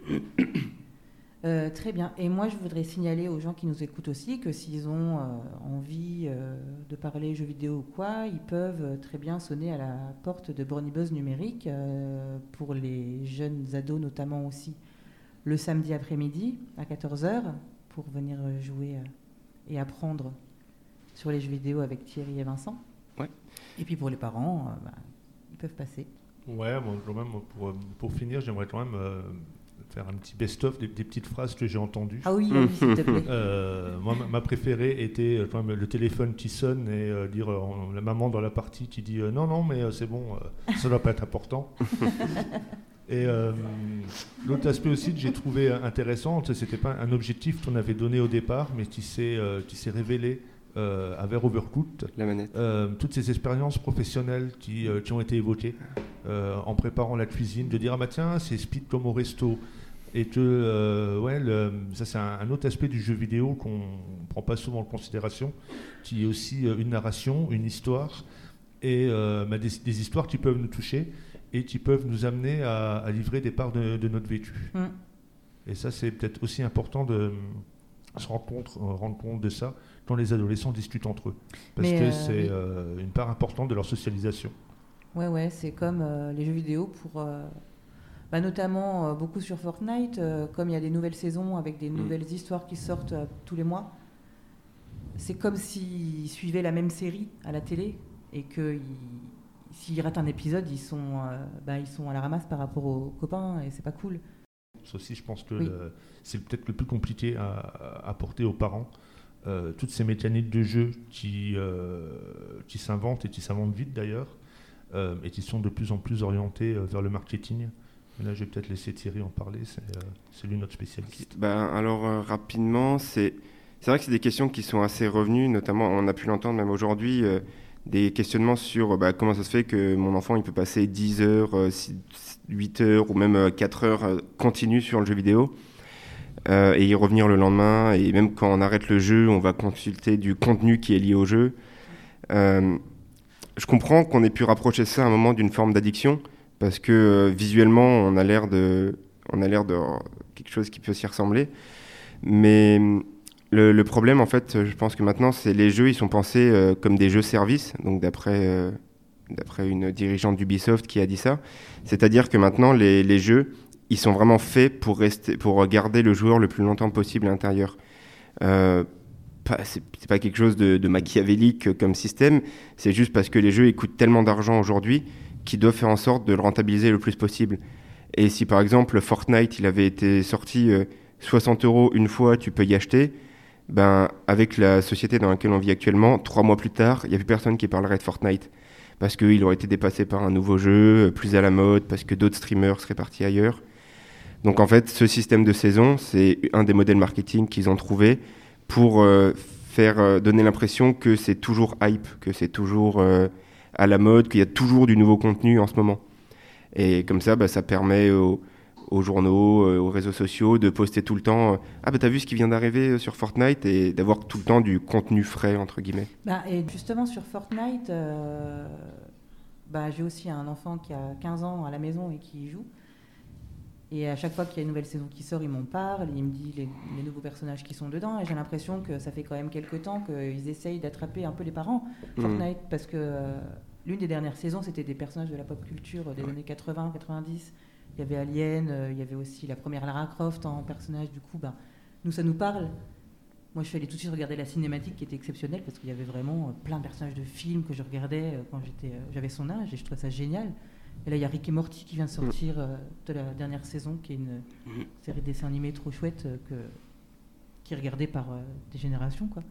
Euh, très bien. Et moi, je voudrais signaler aux gens qui nous écoutent aussi que s'ils ont euh, envie euh, de parler jeux vidéo ou quoi, ils peuvent euh, très bien sonner à la porte de Borny Buzz numérique euh, pour les jeunes ados notamment aussi le samedi après-midi à quatorze heures pour venir jouer euh, et apprendre sur les jeux vidéo avec Thierry et Vincent. Ouais. Et puis pour les parents, euh, bah, ils peuvent passer. Ouais, bon, quand même, pour, pour finir, j'aimerais quand même... Euh faire un petit best-of des, des petites phrases que j'ai entendues. Ah oui, oui, s'il te plaît. Euh, moi, ma, ma préférée était quand même le téléphone qui sonne et euh, dire euh, la maman dans la partie qui dit euh, non, non, mais euh, c'est bon, euh, ça ne doit pas être important. Et euh, l'autre aspect aussi que j'ai trouvé intéressant, c'était pas un objectif qu'on avait donné au départ, mais qui s'est, euh, qui s'est révélé euh, avec Overcooked. La manette. Euh, toutes ces expériences professionnelles qui, euh, qui ont été évoquées euh, en préparant la cuisine, de dire ah bah tiens, c'est speed comme au resto. Et que, euh, ouais, le, ça c'est un, un autre aspect du jeu vidéo qu'on ne prend pas souvent en considération, qui est aussi euh, une narration, une histoire, et euh, bah, des, des histoires qui peuvent nous toucher et qui peuvent nous amener à, à livrer des parts de, de notre vécu. Mm. Et ça, c'est peut-être aussi important de se rendre compte, rendre compte de ça quand les adolescents discutent entre eux. Parce Mais que euh, c'est oui. euh, une part importante de leur socialisation. Ouais, ouais, c'est comme euh, les jeux vidéo pour... Euh Bah notamment euh, beaucoup sur Fortnite, euh, comme il y a des nouvelles saisons avec des nouvelles mmh. histoires qui sortent euh, tous les mois. C'est comme s'ils suivaient la même série à la télé et que ils, s'ils ratent un épisode, ils sont, euh, bah, ils sont à la ramasse par rapport aux copains et c'est pas cool. Ça aussi, je pense que Oui. le- c'est peut-être le plus compliqué à, à porter aux parents. Euh, toutes ces mécaniques de jeu qui, euh, qui s'inventent et qui s'inventent vite d'ailleurs, euh, et qui sont de plus en plus orientées euh, vers le marketing. Et là, je vais peut-être laisser Thierry en parler, c'est euh, c'est lui notre spécialiste. Ben, alors euh, rapidement, c'est c'est vrai que c'est des questions qui sont assez revenues, notamment on a pu l'entendre même aujourd'hui, euh, des questionnements sur euh, bah, comment ça se fait que mon enfant il peut passer dix heures, euh, six- huit heures ou même euh, quatre heures euh, continues sur le jeu vidéo euh, et y revenir le lendemain, et même quand on arrête le jeu, on va consulter du contenu qui est lié au jeu. Euh, je comprends qu'on ait pu rapprocher ça à un moment d'une forme d'addiction, parce que euh, visuellement on a l'air de, on a l'air de quelque chose qui peut s'y ressembler, mais le, le problème en fait, je pense que maintenant c'est les jeux, ils sont pensés euh, comme des jeux services, donc d'après euh, d'après une dirigeante d'Ubisoft qui a dit ça, c'est-à-dire que maintenant les, les jeux, ils sont vraiment faits pour rester, pour garder le joueur le plus longtemps possible à l'intérieur. Euh, pas- c'est c'est pas quelque chose de, de machiavélique comme système, c'est juste parce que les jeux ils coûtent tellement d'argent aujourd'hui qu'ils doivent faire en sorte de le rentabiliser le plus possible. Et si par exemple Fortnite il avait été sorti euh, soixante euros une fois, tu peux y acheter, ben, avec la société dans laquelle on vit actuellement, trois mois plus tard, il n'y a plus personne qui parlerait de Fortnite. Parce qu'il aurait été dépassé par un nouveau jeu, euh, plus à la mode, parce que d'autres streamers seraient partis ailleurs. Donc en fait, ce système de saison, c'est un des modèles marketing qu'ils ont trouvé pour euh, faire euh, donner l'impression que c'est toujours hype, que c'est toujours euh, à la mode, qu'il y a toujours du nouveau contenu en ce moment. Et comme ça, bah, ça permet aux, aux journaux, euh, aux réseaux sociaux de poster tout le temps euh, « Ah bah t'as vu ce qui vient d'arriver euh, sur Fortnite ?» et d'avoir tout le temps du contenu frais, entre guillemets. Bah, et justement sur Fortnite, euh, bah, j'ai aussi un enfant qui a quinze ans à la maison et qui y joue. Et à chaque fois qu'il y a une nouvelle saison qui sort, il m'en parle, il me dit les, les nouveaux personnages qui sont dedans. Et j'ai l'impression que ça fait quand même quelques temps qu'ils essayent d'attraper un peu les parents, Fortnite, mmh. parce que euh, l'une des dernières saisons, c'était des personnages de la pop culture des ouais. années quatre-vingts quatre-vingt-dix. Il y avait Alien, euh, il y avait aussi la première Lara Croft en personnage. Du coup, bah, nous, ça nous parle. Moi, je suis allée tout de suite regarder la cinématique qui était exceptionnelle parce qu'il y avait vraiment euh, plein de personnages de films que je regardais euh, quand j'étais, euh, j'avais son âge et je trouvais ça génial. Et là, il y a Rick et Morty qui vient de sortir euh, de la dernière saison, qui est une mmh. série de dessins animés trop chouette, euh, que, qui est regardée par euh, des générations, quoi.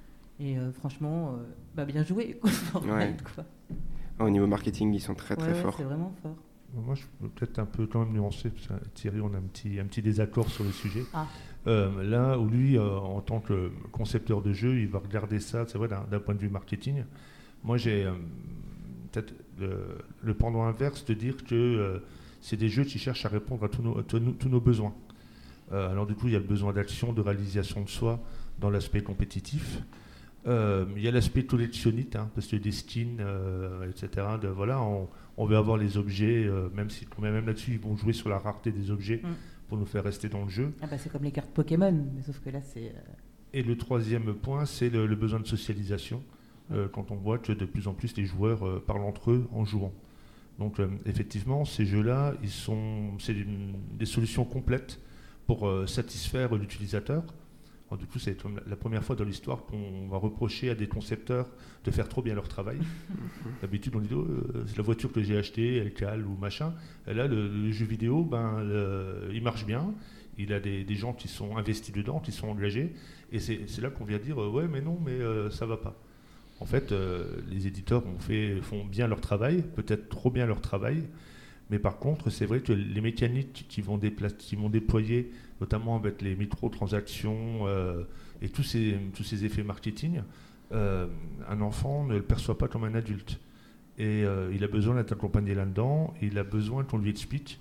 Et euh, franchement, euh, bah, bien joué, quoi, Fortnite, ouais. quoi. Au niveau marketing, ils sont très très ouais, forts. Ouais, c'est vraiment fort. Moi, je peux peut-être un peu quand même nuancer, parce que Thierry, on a un petit, un petit désaccord sur le sujet. Ah. Euh, là où lui, euh, en tant que concepteur de jeu, il va regarder ça, c'est vrai, d'un, d'un point de vue marketing. Moi, j'ai euh, peut-être le, le pendant inverse de dire que euh, c'est des jeux qui cherchent à répondre à tous nos, à tous nos, tous nos besoins. Euh, alors du coup, il y a le besoin d'action, de réalisation de soi dans l'aspect compétitif. Euh, il y a l'aspect collectionniste, hein, parce que des skins, euh, et cetera. De, voilà, on, on veut avoir les objets, euh, même si même là-dessus, ils vont jouer sur la rareté des objets mm. pour nous faire rester dans le jeu. Ah bah c'est comme les cartes Pokémon, mais sauf que là, c'est... Euh... Et le troisième point, c'est le, le besoin de socialisation. Euh, quand on voit que de plus en plus les joueurs euh, parlent entre eux en jouant. Donc euh, effectivement, ces jeux-là, ils sont, c'est une, des solutions complètes pour euh, satisfaire l'utilisateur. Alors, du coup, c'est la première fois dans l'histoire qu'on va reprocher à des concepteurs de faire trop bien leur travail. D'habitude, on dit oh, euh, c'est la voiture que j'ai achetée, elle cale ou machin. Et là, le, le jeu vidéo, ben, le, il marche bien. Il a des, des gens qui sont investis dedans, qui sont engagés. Et c'est, c'est là qu'on vient dire euh, ouais, mais non, mais euh, ça va pas. En fait, euh, les éditeurs ont fait, font bien leur travail, peut-être trop bien leur travail, mais par contre, c'est vrai que les mécaniques qui vont, dépla- qui vont déployer, notamment avec les microtransactions euh, et tous ces, tous ces effets marketing, euh, un enfant ne le perçoit pas comme un adulte. Et euh, il a besoin d'être accompagné là-dedans, il a besoin qu'on lui explique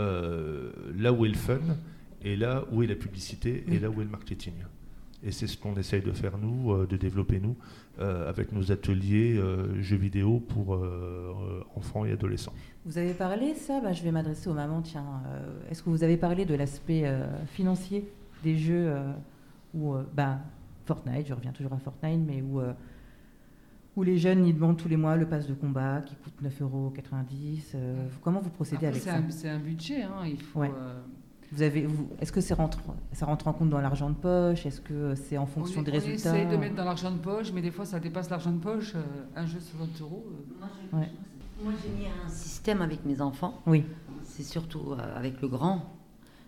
euh, là où est le fun, et là où est la publicité, et là où est le marketing. Et c'est ce qu'on essaye de faire, nous, euh, de développer, nous, euh, avec nos ateliers euh, jeux vidéo pour euh, euh, enfants et adolescents. Vous avez parlé, ça, bah, je vais m'adresser aux mamans, tiens. Euh, est-ce que vous avez parlé de l'aspect euh, financier des jeux euh, où, euh, bah, Fortnite, je reviens toujours à Fortnite, mais où, euh, où les jeunes, ils demandent tous les mois le pass de combat qui coûte neuf euros quatre-vingt-dix. Euh, comment vous procédez Après, avec c'est ça un, C'est un budget, hein, il faut... Ouais. Euh... Vous avez, vous, est-ce que c'est rentre, ça rentre en compte dans l'argent de poche? Est-ce que c'est en fonction on des on résultats? On essaye de mettre dans l'argent de poche, mais des fois ça dépasse l'argent de poche. Euh, un jeu soixante euros. Euh... Moi, j'ai, ouais. moi, j'ai mis un système avec mes enfants. Oui. C'est surtout euh, avec le grand.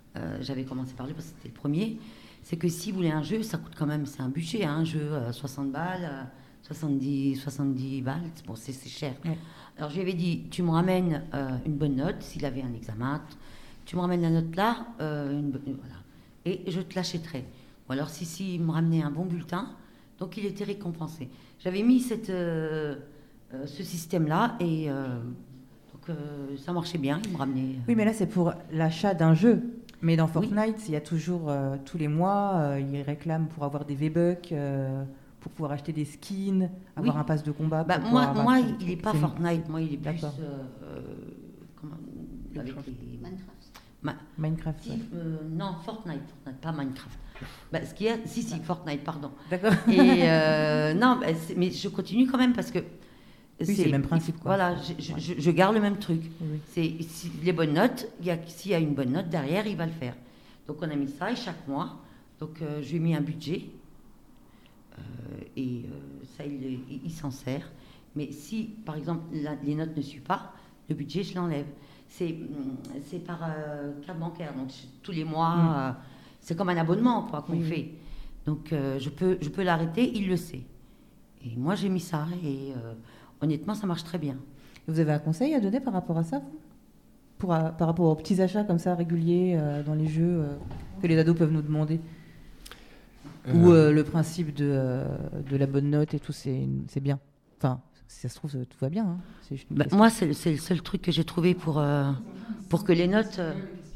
euh, j'avais commencé par lui parce que c'était le premier, c'est que si vous voulez un jeu, ça coûte quand même, c'est un budget, hein, un jeu euh, soixante balles, euh, soixante-dix, soixante-dix balles, bon, c'est, c'est cher. Ouais. Alors je lui avais dit, tu me ramènes euh, une bonne note, s'il avait un examen, tu me ramènes la note là, euh, une, une, voilà, et je te l'achèterai. Ou alors si, si il me ramenait un bon bulletin, donc il était récompensé. J'avais mis cette, euh, euh, ce système-là et euh, donc euh, ça marchait bien, il me ramenait. Euh... Oui, mais là c'est pour l'achat d'un jeu. Mais dans Fortnite, oui. il y a toujours, euh, tous les mois, euh, ils réclament pour avoir des V-Bucks, euh, pour pouvoir acheter des skins, avoir oui. un pass de combat. Bah, moi, moi il n'est pas c'est Fortnite, moi il est plus... Euh, comment, avec les... Minecraft. Ma... Minecraft, si, euh, non, Fortnite, Fortnite, pas Minecraft. Bah, ce qui est... Si, si, Fortnite, pardon. D'accord. Et euh, non, bah, mais je continue quand même parce que... Oui, c'est, c'est le même principe. Quoi. Voilà, je, je, je garde le même truc. Oui. C'est, si, les bonnes notes, y a, s'il y a une bonne note derrière, il va le faire. Donc on a mis ça et chaque mois, donc euh, je lui ai mis un budget euh, et euh, ça il, il, il s'en sert. Mais si par exemple la, les notes ne suivent pas, le budget je l'enlève. C'est, c'est par euh, carte bancaire, donc tous les mois, mmh. euh, c'est comme un abonnement quoi qu'on oui. fait. Donc euh, je peux je peux l'arrêter, il le sait. Et moi j'ai mis ça et euh, honnêtement, ça marche très bien. Vous avez un conseil à donner par rapport à ça, vous Pour, à, par rapport aux petits achats comme ça, réguliers, euh, dans les jeux, euh, que les ados peuvent nous demander euh... Ou euh, le principe de, euh, de la bonne note et tout, c'est, c'est bien. Enfin, si ça se trouve, tout va bien. Hein. C'est bah, moi, c'est, c'est le seul truc que j'ai trouvé pour, euh, pour que les notes... Euh...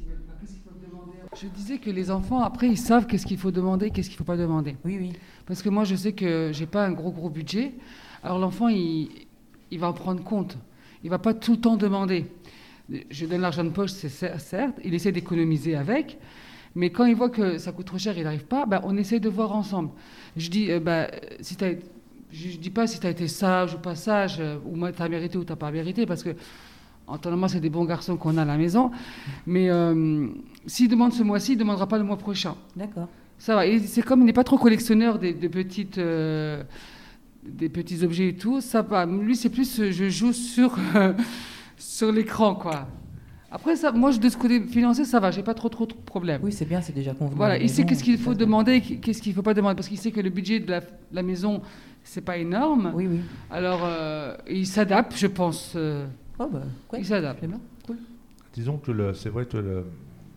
Je disais que les enfants, après, ils savent qu'est-ce qu'il faut demander, qu'est-ce qu'il ne faut pas demander. Oui, oui. Parce que moi, je sais que je n'ai pas un gros, gros budget. Alors l'enfant, il... il va en prendre compte. Il ne va pas tout le temps demander. Je donne l'argent de poche, c'est certes. Il essaie d'économiser avec. Mais quand il voit que ça coûte trop cher, il n'arrive pas, ben, on essaie de voir ensemble. Je dis, euh, ben, si t'as, je ne dis pas si tu as été sage ou pas sage, euh, ou tu as mérité ou tu n'as pas mérité, parce que, en temps normal, c'est des bons garçons qu'on a à la maison. Mais euh, s'il demande ce mois-ci, il ne demandera pas le mois prochain. D'accord. Ça va. Et c'est comme il n'est pas trop collectionneur des, des petites... Euh, des petits objets et tout, ça va. Lui, c'est plus, je joue sur, euh, sur l'écran, quoi. Après, ça, moi, de ce côté financier, ça va, j'ai pas trop, trop de problèmes. Oui, c'est bien, c'est déjà convenu. Voilà, il sait qu'est-ce qu'il faut demander, qu'est-ce qu'il faut pas demander, parce qu'il sait que le budget de la, la maison, c'est pas énorme. Oui, oui. Alors, euh, il s'adapte, je pense. Euh, oh, bah, quoi. Il s'adapte. C'est bien, cool. Disons que le, c'est vrai que le,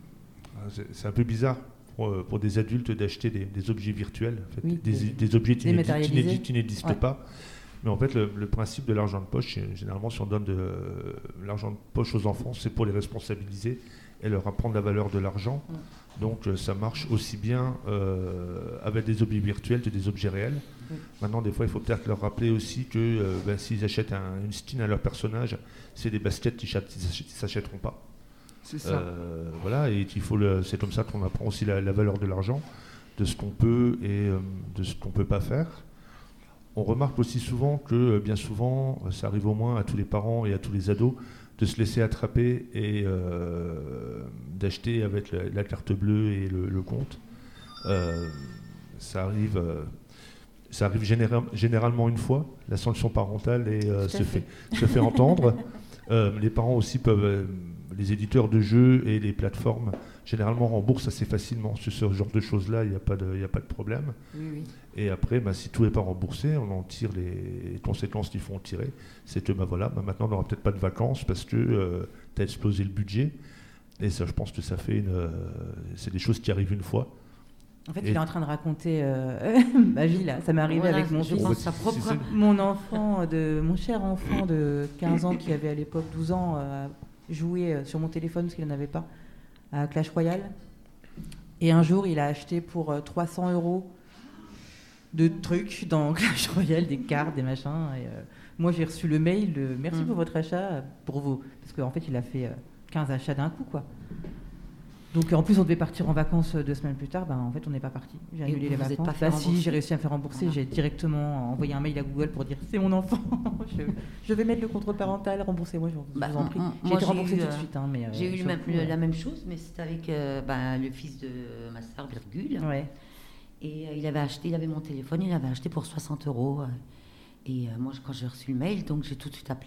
c'est, c'est un peu bizarre. Pour, pour des adultes d'acheter des, des objets virtuels, en fait, oui, des, des, des objets qui, n'existent, qui n'existent ouais. pas. Mais en fait, le, le principe de l'argent de poche, généralement, si on donne de euh, l'argent de poche aux enfants, c'est pour les responsabiliser et leur apprendre la valeur de l'argent. Mm. Donc, euh, ça marche aussi bien euh, avec des objets virtuels que des objets réels. Mm. Maintenant, des fois, il faut peut-être leur rappeler aussi que euh, ben, s'ils achètent un, une skin à leur personnage, c'est des baskets qu'ils ne s'achèteront pas. C'est ça. Euh, voilà, et il faut le, c'est comme ça qu'on apprend aussi la, la valeur de l'argent, de ce qu'on peut et euh, de ce qu'on ne peut pas faire. On remarque aussi souvent que, euh, bien souvent, ça arrive au moins à tous les parents et à tous les ados, de se laisser attraper et euh, d'acheter avec la, la carte bleue et le, le compte. Euh, ça arrive, euh, ça arrive général, généralement une fois, la sanction parentale et, euh, se, fait. Fait, se fait entendre. Euh, les parents aussi peuvent... Euh, les éditeurs de jeux et les plateformes, généralement, remboursent assez facilement sur ce genre de choses-là, il n'y a pas de, il n'y a pas de problème. Oui, oui. Et après, bah, si tout n'est pas remboursé, on en tire les conséquences qu'il faut en tirer. C'est que bah, voilà, bah, maintenant, on n'aura peut-être pas de vacances parce que euh, tu as explosé le budget. Et ça, je pense que ça fait une... Euh, c'est des choses qui arrivent une fois. En fait, et il est en train de raconter euh, ma vie, là. Ça m'est arrivé voilà, avec mon fils. Sa propre... Mon enfant, de, mon cher enfant de quinze ans, qui avait à l'époque douze ans, euh, joué sur mon téléphone parce qu'il n'en avait pas, à Clash Royale. Et un jour, il a acheté pour euh, trois cents euros de trucs dans Clash Royale, des cartes, des machins. Et, euh, moi, j'ai reçu le mail de « Merci mmh. pour votre achat, pour vous ». Parce qu'en fait, il a fait euh, quinze achats d'un coup, quoi. Donc, en plus, on devait partir en vacances deux semaines plus tard. Ben, en fait, on n'est pas parti. J'ai annulé les vacances. Pas bah, si, j'ai réussi à me faire rembourser. Voilà. J'ai directement envoyé un mail à Google pour dire c'est mon enfant. je, je vais mettre le contrôle parental, remboursez-moi. Je vous bah, en prie. J'ai été remboursée tout de suite. Hein, mais, j'ai euh, eu même, le, la même chose, mais c'était avec euh, bah, le fils de ma sœur, Virgule. Ouais. Et euh, il avait acheté, il avait mon téléphone, il avait acheté pour soixante euros. Euh, et euh, moi, quand j'ai reçu le mail, donc j'ai tout de suite appelé.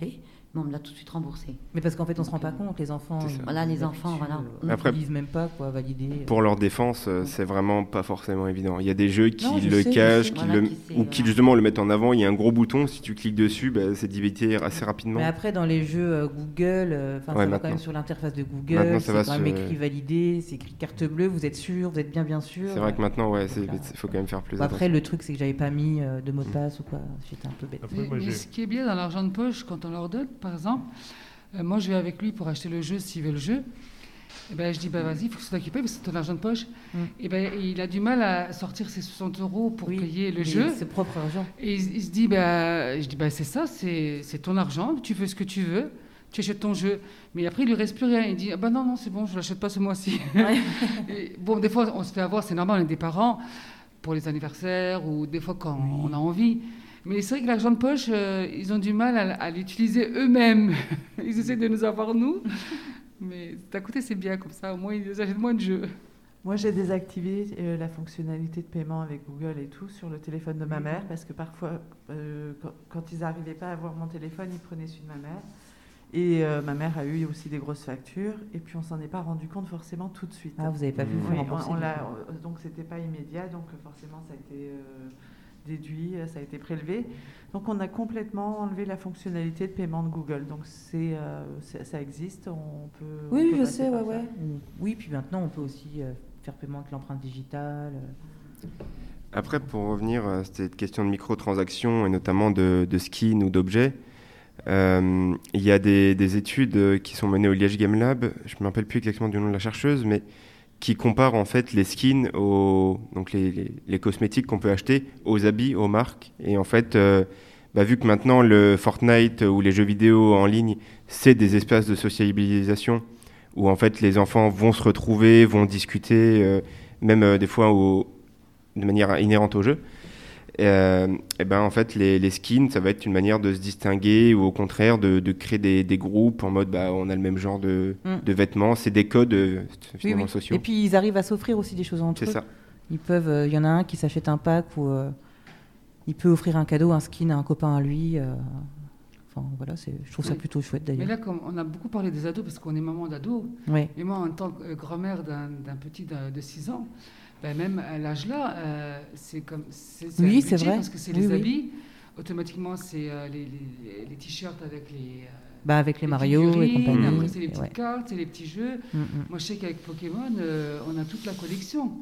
mais on me l'a tout de suite remboursé. Mais parce qu'en fait, on se rend pas compte, les enfants. C'est ça. ils- Voilà, les ils enfants, habituent, voilà. euh, Après- Ils disent même pas quoi valider. Pour leur défense, euh, c'est vraiment pas forcément évident. Il y a des jeux qui Non, je le sais, je cachent, sais. qui Voilà, le, qui sait, ou qui voilà. justement le mettent en avant. Il y a un gros bouton, si tu cliques dessus, bah, c'est d'éviter assez rapidement. Mais après, dans les jeux euh, Google, euh, enfin, Ouais, ça va maintenant. quand même sur l'interface de Maintenant, Google. ça C'est va quand même se- écrit validé, c'est écrit carte bleue. Vous êtes sûr, vous êtes bien bien sûr. C'est vrai que maintenant, ouais, il Donc, là- faut quand même faire plus Bon, après, attention. le truc, c'est que j'avais pas mis euh, de mot de passe ou quoi. J'étais un peu bête. Après, Mais, moi, mais j'ai- ce qui est bien dans l'argent de poche, quand on leur donne, par exemple, euh, moi je vais avec lui pour acheter le jeu s'il veut le jeu. Et ben, je dis, bah, vas-y, il faut que c'est toi qui paye parce que c'est ton argent de poche. Mm. Et ben, il a du mal à sortir ses soixante euros pour Oui, payer le mais jeu. C'est propre argent. Et il, il se dit, bah, je dis, bah, c'est ça, c'est c'est ton argent, tu fais ce que tu veux, tu achètes ton jeu. Mais après, il lui reste plus rien. Il dit, ah bah non, non, c'est bon, je l'achète pas ce mois-ci. Ouais. Et bon, des fois, on se fait avoir, c'est normal, on est des parents, pour les anniversaires ou des fois quand Oui. on a envie. Mais c'est vrai que l'argent de poche, euh, ils ont du mal à, à l'utiliser eux-mêmes. Ils essaient de nous avoir, nous. Mais d'un côté, c'est bien comme ça, au moins, ils achètent moins de jeux. Moi, j'ai désactivé euh, la fonctionnalité de paiement avec Google et tout sur le téléphone de ma mère parce que parfois, euh, quand, quand ils n'arrivaient pas à voir mon téléphone, ils prenaient celui de ma mère. Et euh, ma mère a eu aussi des grosses factures et puis on s'en est pas rendu compte forcément tout de suite. Ah, vous avez pas pu vous Oui, faire rembourser. on, on du l'a- coup. euh, donc c'était pas immédiat, donc euh, forcément ça a été euh, déduit, euh, ça a été prélevé. Donc on a complètement enlevé la fonctionnalité de paiement de Google. Donc c'est, euh, c'est- ça existe, on peut. on Oui, peut je passer sais, par ouais, ça. ouais. Oui, puis maintenant, on peut aussi euh, faire paiement avec l'empreinte digitale. euh. Après, pour revenir à cette question de microtransactions et notamment de, de skins ou d'objets, euh, il y a des, des études euh, qui sont menées au Liège Game Lab, je ne me rappelle plus exactement du nom de la chercheuse, mais qui comparent en fait les skins, aux, donc les, les- les cosmétiques qu'on peut acheter, aux habits, aux marques. Et en fait, euh, bah, vu que maintenant le Fortnite ou les jeux vidéo en ligne, c'est des espaces de sociabilisation où en fait les enfants vont se retrouver, vont discuter, euh, même euh, des fois au- de manière inhérente au jeu. Et, euh, et ben en fait les, les skins ça va être une manière de se distinguer ou au contraire de, de créer des, des groupes en mode bah on a le même genre de, Mm. de vêtements, c'est des codes euh, Oui, finalement oui. sociaux. Et puis, ils arrivent à s'offrir aussi des choses entre C'est eux. ça. Ils peuvent, euh, il y en a un qui s'achète un pack ou euh, il peut offrir un cadeau, un skin à un copain à lui. euh, Enfin, voilà, c'est, je trouve ça Oui. plutôt chouette Mais d'ailleurs. là, comme on a beaucoup parlé des ados parce qu'on est maman d'ados, Ouais. et moi, en tant que euh, grand-mère d'un d'un petit de, de six ans, ben, même à l'âge là, euh, c'est comme c'est c'est Oui, un c'est budget vrai. parce que c'est Oui, les oui. habits. Automatiquement, c'est euh, les, les- les t-shirts avec les, euh, Bah, avec les les Mario et figurines, compagnie. après, c'est les petites Ouais. cartes, c'est les petits jeux. Mm, mm. Moi, je sais qu'avec Pokémon, euh, on a toute la collection.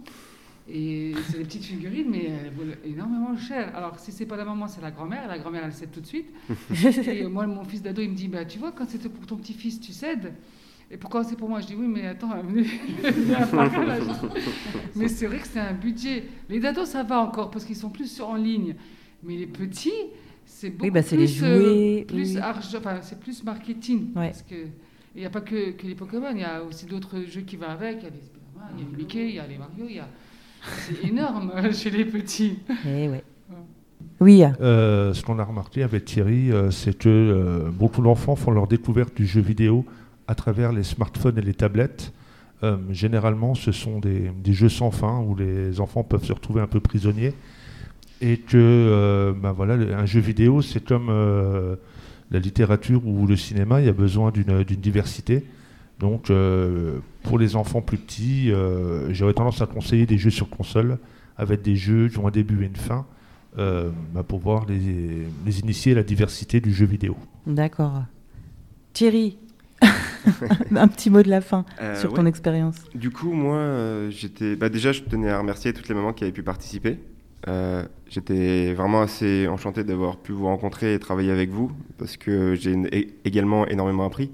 Et c'est des petites figurines, mais elles valent énormément cher. Alors, si c'est pas la maman, c'est la grand-mère. La grand-mère, elle cède tout de suite. Et euh, moi, mon fils d'ado, il me dit, bah, tu vois, quand c'était pour ton petit-fils, tu cèdes. Et pourquoi c'est pour moi? Je dis, oui, mais attends, venez, venez à Paris, là. Mais c'est vrai que c'est un budget. Les ados, ça va encore, parce qu'ils sont plus sur- en ligne. Mais les petits, c'est beaucoup bah, c'est plus, les jouets, euh, plus oui. argent, enfin, c'est plus marketing. Ouais. Parce que il n'y a pas que, que les Pokémon, il y a aussi d'autres jeux qui vont avec. Il y a les Spider-Man, il y a les Mickey, il y a les Mario, il y a... C'est énorme chez les petits. Eh ouais. Oui. Euh, ce qu'on a remarqué avec Thierry, euh, c'est que euh, beaucoup d'enfants font leur découverte du jeu vidéo à travers les smartphones et les tablettes. Euh, généralement, ce sont des, des jeux sans fin où les enfants peuvent se retrouver un peu prisonniers. Et que euh, ben voilà, le- un jeu vidéo, c'est comme euh, la littérature ou le cinéma, il y a besoin d'une d'une diversité. Donc, euh, pour les enfants plus petits, euh, j'aurais tendance à conseiller des jeux sur console avec des jeux qui ont un début et une fin. Euh, bah, pour pouvoir les, les initier à la diversité du jeu vidéo. D'accord. Thierry, un petit mot de la fin Euh, sur ouais. ton expérience. Du coup, moi, euh, j'étais. Bah, déjà, je tenais à remercier toutes les mamans qui avaient pu participer. Euh, j'étais vraiment assez enchanté d'avoir pu vous rencontrer et travailler avec vous parce que j'ai n- é- également énormément appris.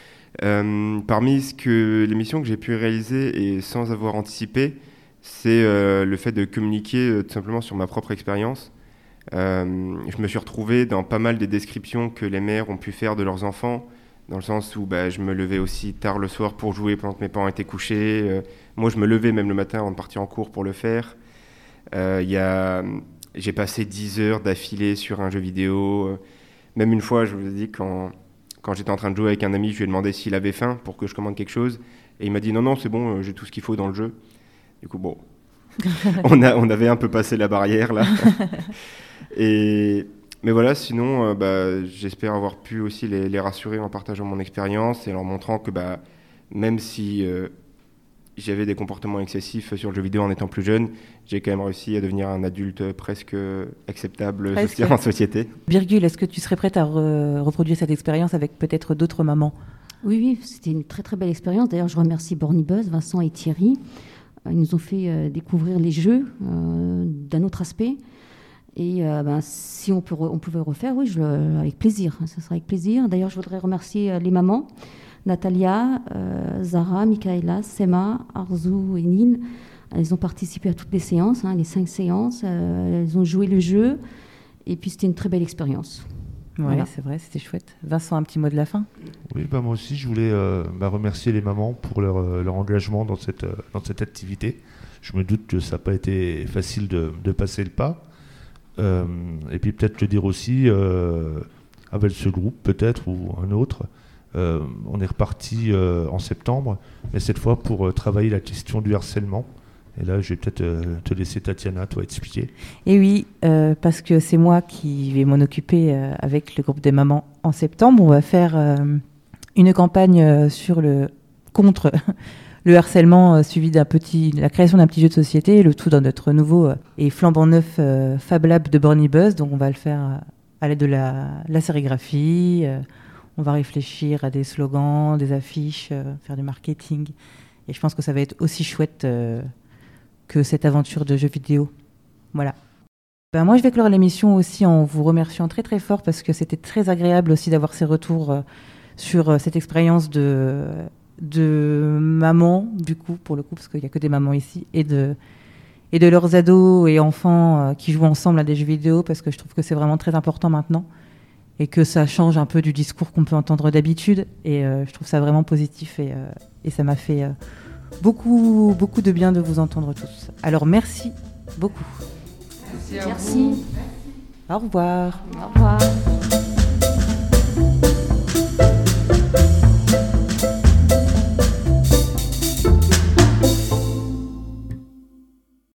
Euh, parmi ce que l'émission que j'ai pu réaliser et sans avoir anticipé, c'est euh, le fait de communiquer euh, tout simplement sur ma propre expérience. Euh, je me suis retrouvé dans pas mal des descriptions que les mères ont pu faire de leurs enfants, dans le sens où bah, je me levais aussi tard le soir pour jouer pendant que mes parents étaient couchés. Euh, moi, je me levais même le matin avant de partir en cours pour le faire. Euh, y a, j'ai passé dix heures d'affilée sur un jeu vidéo. Euh, Même une fois, je vous ai dit, quand, quand j'étais en train de jouer avec un ami, je lui ai demandé s'il avait faim pour que je commande quelque chose. Et il m'a dit non, non, c'est bon, euh, j'ai tout ce qu'il faut dans le jeu. Du coup, bon, on, a, on avait un peu passé la barrière là. Et mais voilà, sinon, euh, bah, j'espère avoir pu aussi les, les rassurer en partageant mon expérience et en leur montrant que bah, même si euh, j'avais des comportements excessifs sur le jeu vidéo en étant plus jeune, j'ai quand même réussi à devenir un adulte presque acceptable Presque. en société. Birgul, est-ce que tu serais prête à re- reproduire cette expérience avec peut-être d'autres mamans? Oui, oui, c'était une très très belle expérience. D'ailleurs, je remercie Borny Buzz, Vincent et Thierry. Ils nous ont fait euh, découvrir les jeux euh, d'un autre aspect. Et euh, ben, si on, peut re- on pouvait refaire, oui, je le- avec plaisir. Ça serait avec plaisir. D'ailleurs, je voudrais remercier euh, les mamans, Natalia, euh, Zara, Michaela, Sema, Arzu et Nil. Elles ont participé à toutes les séances, hein, les cinq séances. Euh, elles ont joué le jeu. Et puis, c'était une très belle expérience. Oui, Voilà. c'est vrai, c'était chouette. Vincent, un petit mot de la fin? Oui, bah moi aussi, je voulais euh, bah, remercier les mamans pour leur, euh, leur engagement dans cette, euh, dans cette activité. Je me doute que ça n'a pas été facile de, de passer le pas. Euh, et puis peut-être le dire aussi, euh, avec ce groupe peut-être, ou un autre, euh, on est reparti euh, en septembre, mais cette fois pour euh, travailler la question du harcèlement. Et là, je vais peut-être euh, te laisser, Tatiana, toi, expliquer. Et oui, euh, parce que c'est moi qui vais m'en occuper euh, avec le groupe des mamans en septembre. On va faire euh, une campagne euh, sur le contre le harcèlement, euh, suivi d'un petit, la création d'un petit jeu de société, le tout dans notre nouveau euh, et flambant neuf euh, Fab Lab de Borny Buzz. Donc on va le faire euh, à l'aide de la, la sérigraphie. Euh, on va réfléchir à des slogans, des affiches, euh, faire du marketing. Et je pense que ça va être aussi chouette euh, que cette aventure de jeu vidéo. Voilà. Ben moi, je vais clore l'émission aussi en vous remerciant très très fort parce que c'était très agréable aussi d'avoir ces retours euh, sur euh, cette expérience de, de maman, du coup, pour le coup, parce qu'il n'y a que des mamans ici, et de, et de leurs ados et enfants euh, qui jouent ensemble à des jeux vidéo, parce que je trouve que c'est vraiment très important maintenant et que ça change un peu du discours qu'on peut entendre d'habitude. Et euh, je trouve ça vraiment positif et, euh, et ça m'a fait euh, beaucoup, beaucoup de bien de vous entendre tous. Alors merci beaucoup. Merci à Merci. vous. Au revoir. Au revoir.